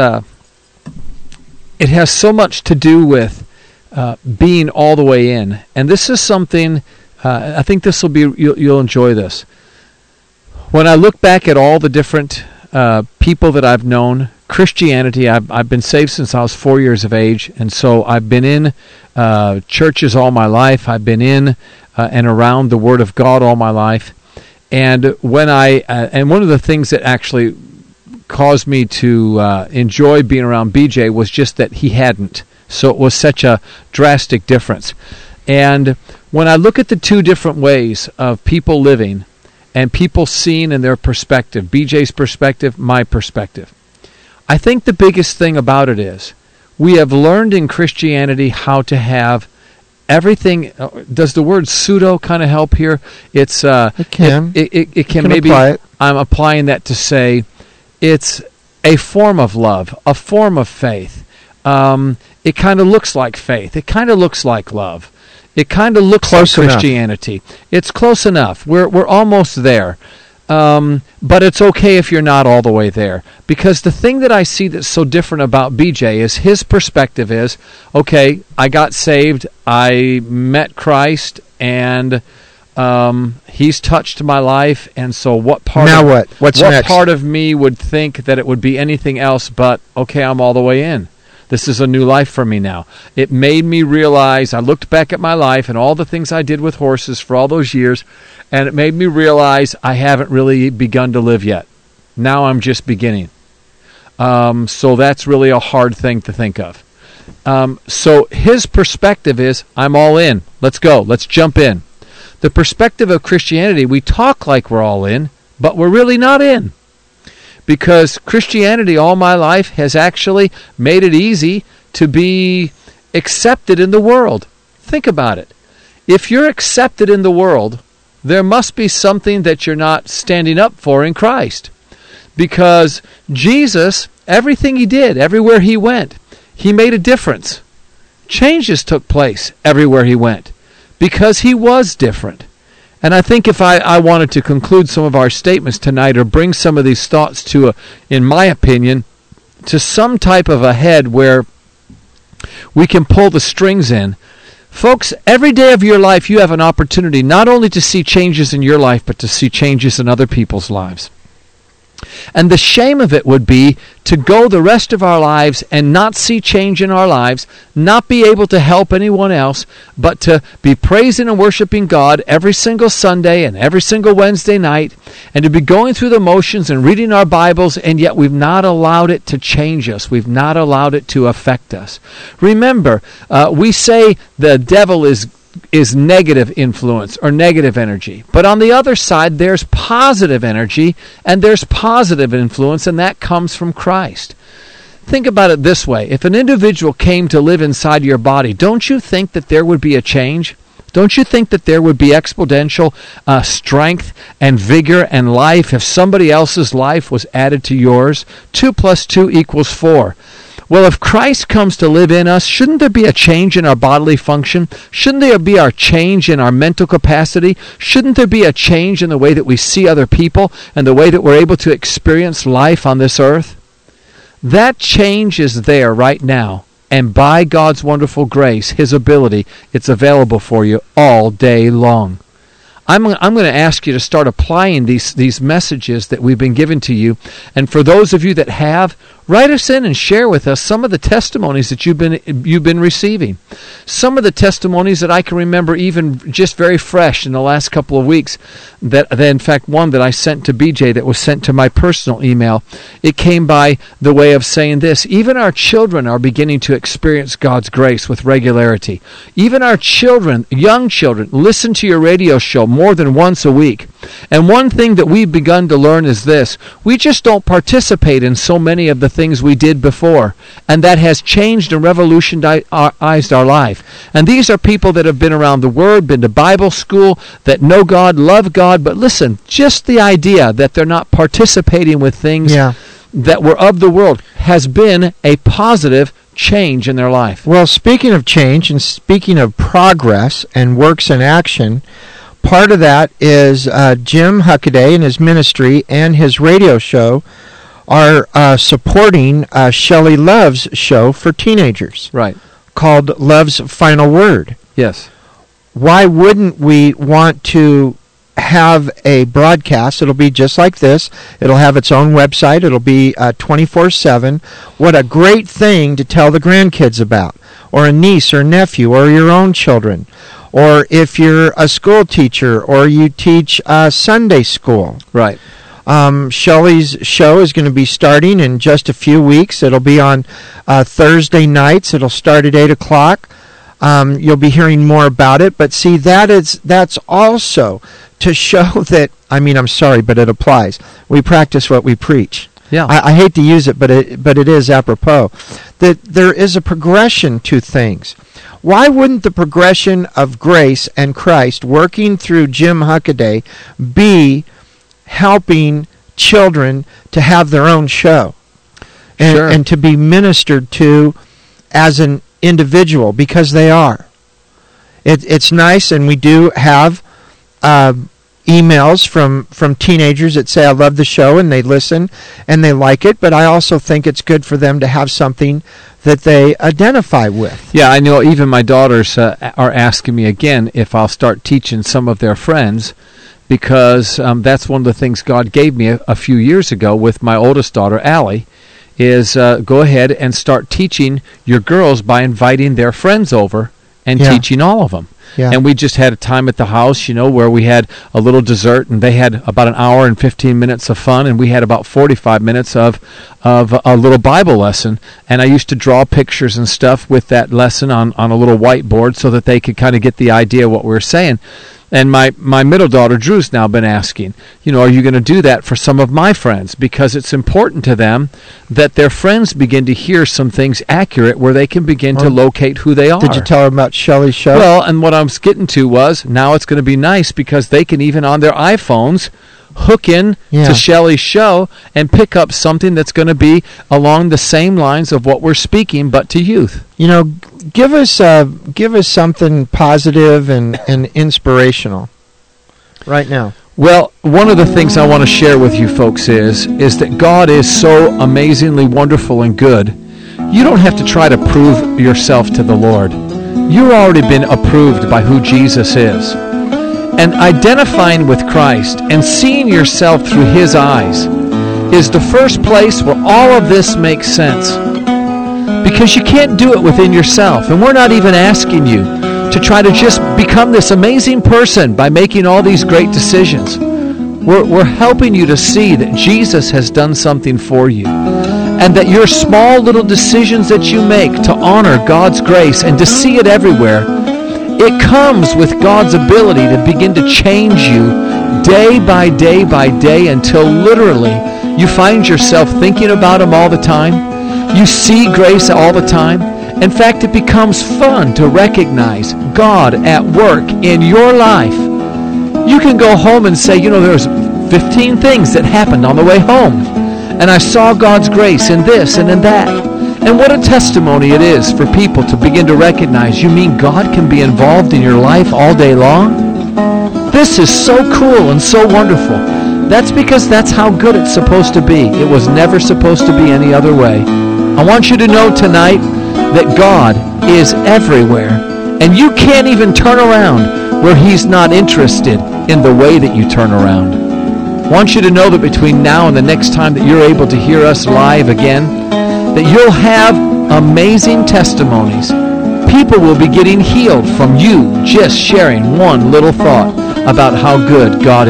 it has so much to do with being all the way in, and this is something. I think this will be you'll enjoy this. When I look back at all the different people that I've known, Christianity, I've been saved since I was 4 years of age, and so I've been in churches all my life. I've been in and around the Word of God all my life. And when and one of the things that actually caused me to enjoy being around BJ was just that he hadn't. So it was such a drastic difference. And when I look at the two different ways of people living and people seeing in their perspective, BJ's perspective, my perspective, I think the biggest thing about it is we have learned in Christianity how to have everything. Does the word pseudo kind of help here? It's it can. It can maybe apply it. I'm applying that to say it's a form of love, a form of faith. It kind of looks like faith. It kind of looks like love. It kind of looks close like enough. Christianity. It's close enough. We're almost there. But it's okay if you're not all the way there. Because the thing that I see that's so different about BJ is his perspective is, okay, I got saved, I met Christ, and he's touched my life, and so what part now of, what? What's what next? part of me would think that it would be anything else but, okay, I'm all the way in. This is a new life for me now. It made me realize, I looked back at my life and all the things I did with horses for all those years, and it made me realize I haven't really begun to live yet. Now I'm just beginning. So that's really a hard thing to think of. So his perspective is, I'm all in. Let's go. Let's jump in. The perspective of Christianity, we talk like we're all in, but we're really not in. Because Christianity all my life has actually made it easy to be accepted in the world. Think about it. If you're accepted in the world, there must be something that you're not standing up for in Christ. Because Jesus, everything he did, everywhere he went, he made a difference. Changes took place everywhere he went because he was different. And I think if I wanted to conclude some of our statements tonight or bring some of these thoughts to, in my opinion, to some type of a head where we can pull the strings in. Folks, every day of your life you have an opportunity not only to see changes in your life, but to see changes in other people's lives. And the shame of it would be to go the rest of our lives and not see change in our lives, not be able to help anyone else, but to be praising and worshiping God every single Sunday and every single Wednesday night, and to be going through the motions and reading our Bibles, and yet we've not allowed it to change us. We've not allowed it to affect us. Remember, we say the devil is negative influence or negative energy. But on the other side, there's positive energy and there's positive influence, and that comes from Christ. Think about it this way. If an individual came to live inside your body, don't you think that there would be a change? Don't you think that there would be exponential strength and vigor and life if somebody else's life was added to yours? 2 + 2 = 4. Well, if Christ comes to live in us, shouldn't there be a change in our bodily function? Shouldn't there be a change in our mental capacity? Shouldn't there be a change in the way that we see other people and the way that we're able to experience life on this earth? That change is there right now, and by God's wonderful grace, His ability, it's available for you all day long. I'm going to ask you to start applying these messages that we've been given to you. And for those of you that have, write us in and share with us some of the testimonies that you've been receiving. Some of the testimonies that I can remember even just very fresh in the last couple of weeks. That in fact, one that I sent to BJ that was sent to my personal email. It came by the way of saying this: even our children are beginning to experience God's grace with regularity. Even our children, young children, listen to your radio show more than once a week. And one thing that we've begun to learn is this: we just don't participate in so many of the things we did before, and that has changed and revolutionized our life. And these are people that have been around the Word, been to Bible school, that know God, love God, but listen, just the idea that they're not participating with things that were of the world has been a positive change in their life. Well, speaking of change and speaking of progress and works in action, part of that is Jim Huckaday and his ministry and his radio show are supporting Shelley Love's show for teenagers. Right. Called Love's Final Word. Yes. Why wouldn't we want to have a broadcast? It'll be just like this. It'll have its own website. It'll be 24/7. What a great thing to tell the grandkids about, or a niece or nephew, or your own children, or if you're a school teacher or you teach Sunday school. Right. Shelley's show is going to be starting in just a few weeks. It'll be on Thursday nights. It'll start at 8 o'clock. You'll be hearing more about it. But see, that's also to show that, I'm sorry, but it applies. We practice what we preach. Yeah. I hate to use it, but it is apropos. That there is a progression to things. Why wouldn't the progression of grace and Christ working through Jim Huckaday be helping children to have their own show and to be ministered to as an individual, because they are. It's nice, and we do have emails from teenagers that say, I love the show, and they listen and they like it, but I also think it's good for them to have something that they identify with. Yeah, I know even my daughters are asking me again if I'll start teaching some of their friends, because that's one of the things God gave me a few years ago with my oldest daughter, Allie, is go ahead and start teaching your girls by inviting their friends over and teaching all of them. Yeah. And we just had a time at the house, where we had a little dessert, and they had about an hour and 15 minutes of fun, and we had about 45 minutes of a little Bible lesson. And I used to draw pictures and stuff with that lesson on a little whiteboard so that they could kind of get the idea of what we were saying. And my middle daughter, Drew's now been asking, are you going to do that for some of my friends? Because it's important to them that their friends begin to hear some things accurate where they can begin to locate who they are. Did you tell them about Shelley's show? Well, and what I was getting to was, now it's going to be nice because they can even on their iPhones hook in to Shelley's show and pick up something that's going to be along the same lines of what we're speaking, but to youth. Give us something positive and inspirational right now. Well, one of the things I want to share with you folks is that God is so amazingly wonderful and good. You don't have to try to prove yourself to the Lord. You've already been approved by who Jesus is. And identifying with Christ and seeing yourself through His eyes is the first place where all of this makes sense. Because you can't do it within yourself. And we're not even asking you to try to just become this amazing person by making all these great decisions. We're helping you to see that Jesus has done something for you. And that your small little decisions that you make to honor God's grace and to see it everywhere, it comes with God's ability to begin to change you day by day by day until literally you find yourself thinking about Him all the time. You see grace all the time. In fact, it becomes fun to recognize God at work in your life. You can go home and say, there's 15 things that happened on the way home. And I saw God's grace in this and in that. And what a testimony it is for people to begin to recognize, you mean God can be involved in your life all day long? This is so cool and so wonderful. That's because that's how good it's supposed to be. It was never supposed to be any other way. I want you to know tonight that God is everywhere. And you can't even turn around where He's not interested in the way that you turn around. I want you to know that between now and the next time that you're able to hear us live again, that you'll have amazing testimonies. People will be getting healed from you just sharing one little thought about how good God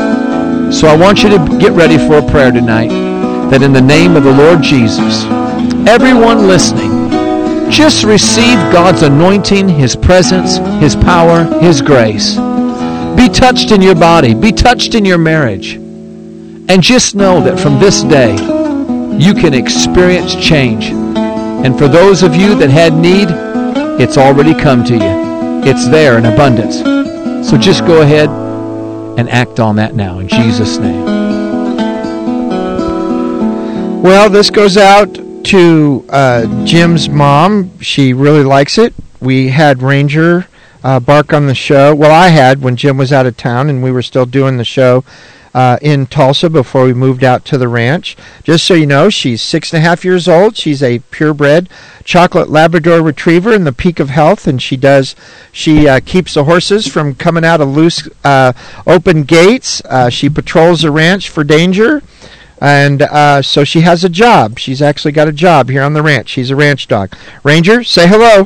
is. So I want you to get ready for a prayer tonight, that in the name of the Lord Jesus, everyone listening, just receive God's anointing, His presence, His power, His grace. Be touched in your body. Be touched in your marriage. And just know that from this day, you can experience change. And for those of you that had need, it's already come to you. It's there in abundance. So just go ahead and act on that now in Jesus' name. Well, this goes out to Jim's mom. She really likes it. We had Ranger bark on the show. Well, I had when Jim was out of town, and we were still doing the show in Tulsa before we moved out to the ranch. Just so you know, she's 6.5 years old. She's a purebred chocolate Labrador Retriever in the peak of health, and she keeps the horses from coming out of loose open gates. She patrols the ranch for danger, and so she has a job. She's actually got a job here on the ranch. She's a ranch dog. Ranger, say hello.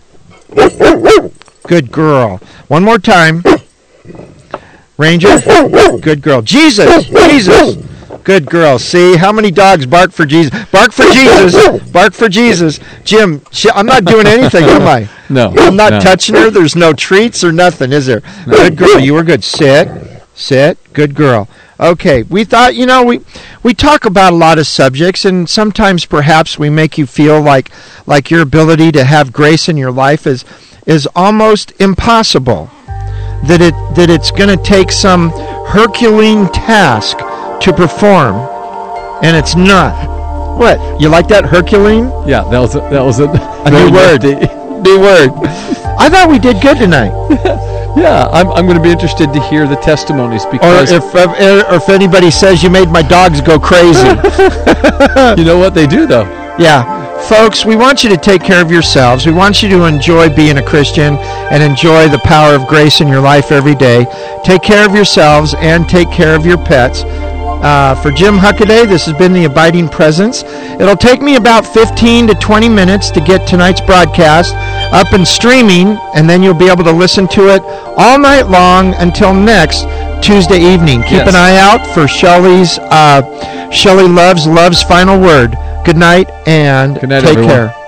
Good girl. One more time. Ranger, good girl. Jesus, good girl. See, how many dogs bark for Jesus? Bark for Jesus. Bark for Jesus. Jim, I'm not doing anything, am I? No. I'm not touching her. There's no treats or nothing, is there? No. Good girl. You were good. Sit. Good girl. Okay, we thought, we talk about a lot of subjects, and sometimes perhaps we make you feel like your ability to have grace in your life is almost impossible. That it's going to take some Herculean task to perform, and it's not. What? You like that, Herculean? Yeah, that was a new word. New word. I thought we did good tonight. Yeah, I'm going to be interested to hear the testimonies, because or if anybody says you made my dogs go crazy. You know what they do, though. Yeah. Folks, we want you to take care of yourselves. We want you to enjoy being a Christian and enjoy the power of grace in your life every day. Take care of yourselves and take care of your pets. For Jim Huckaday, this has been The Abiding Presence. It'll take me about 15 to 20 minutes to get tonight's broadcast up and streaming, and then you'll be able to listen to it all night long until next Tuesday evening. Keep an eye out for Shelley Love's Final Word. Good night, and Good night, take everyone. care.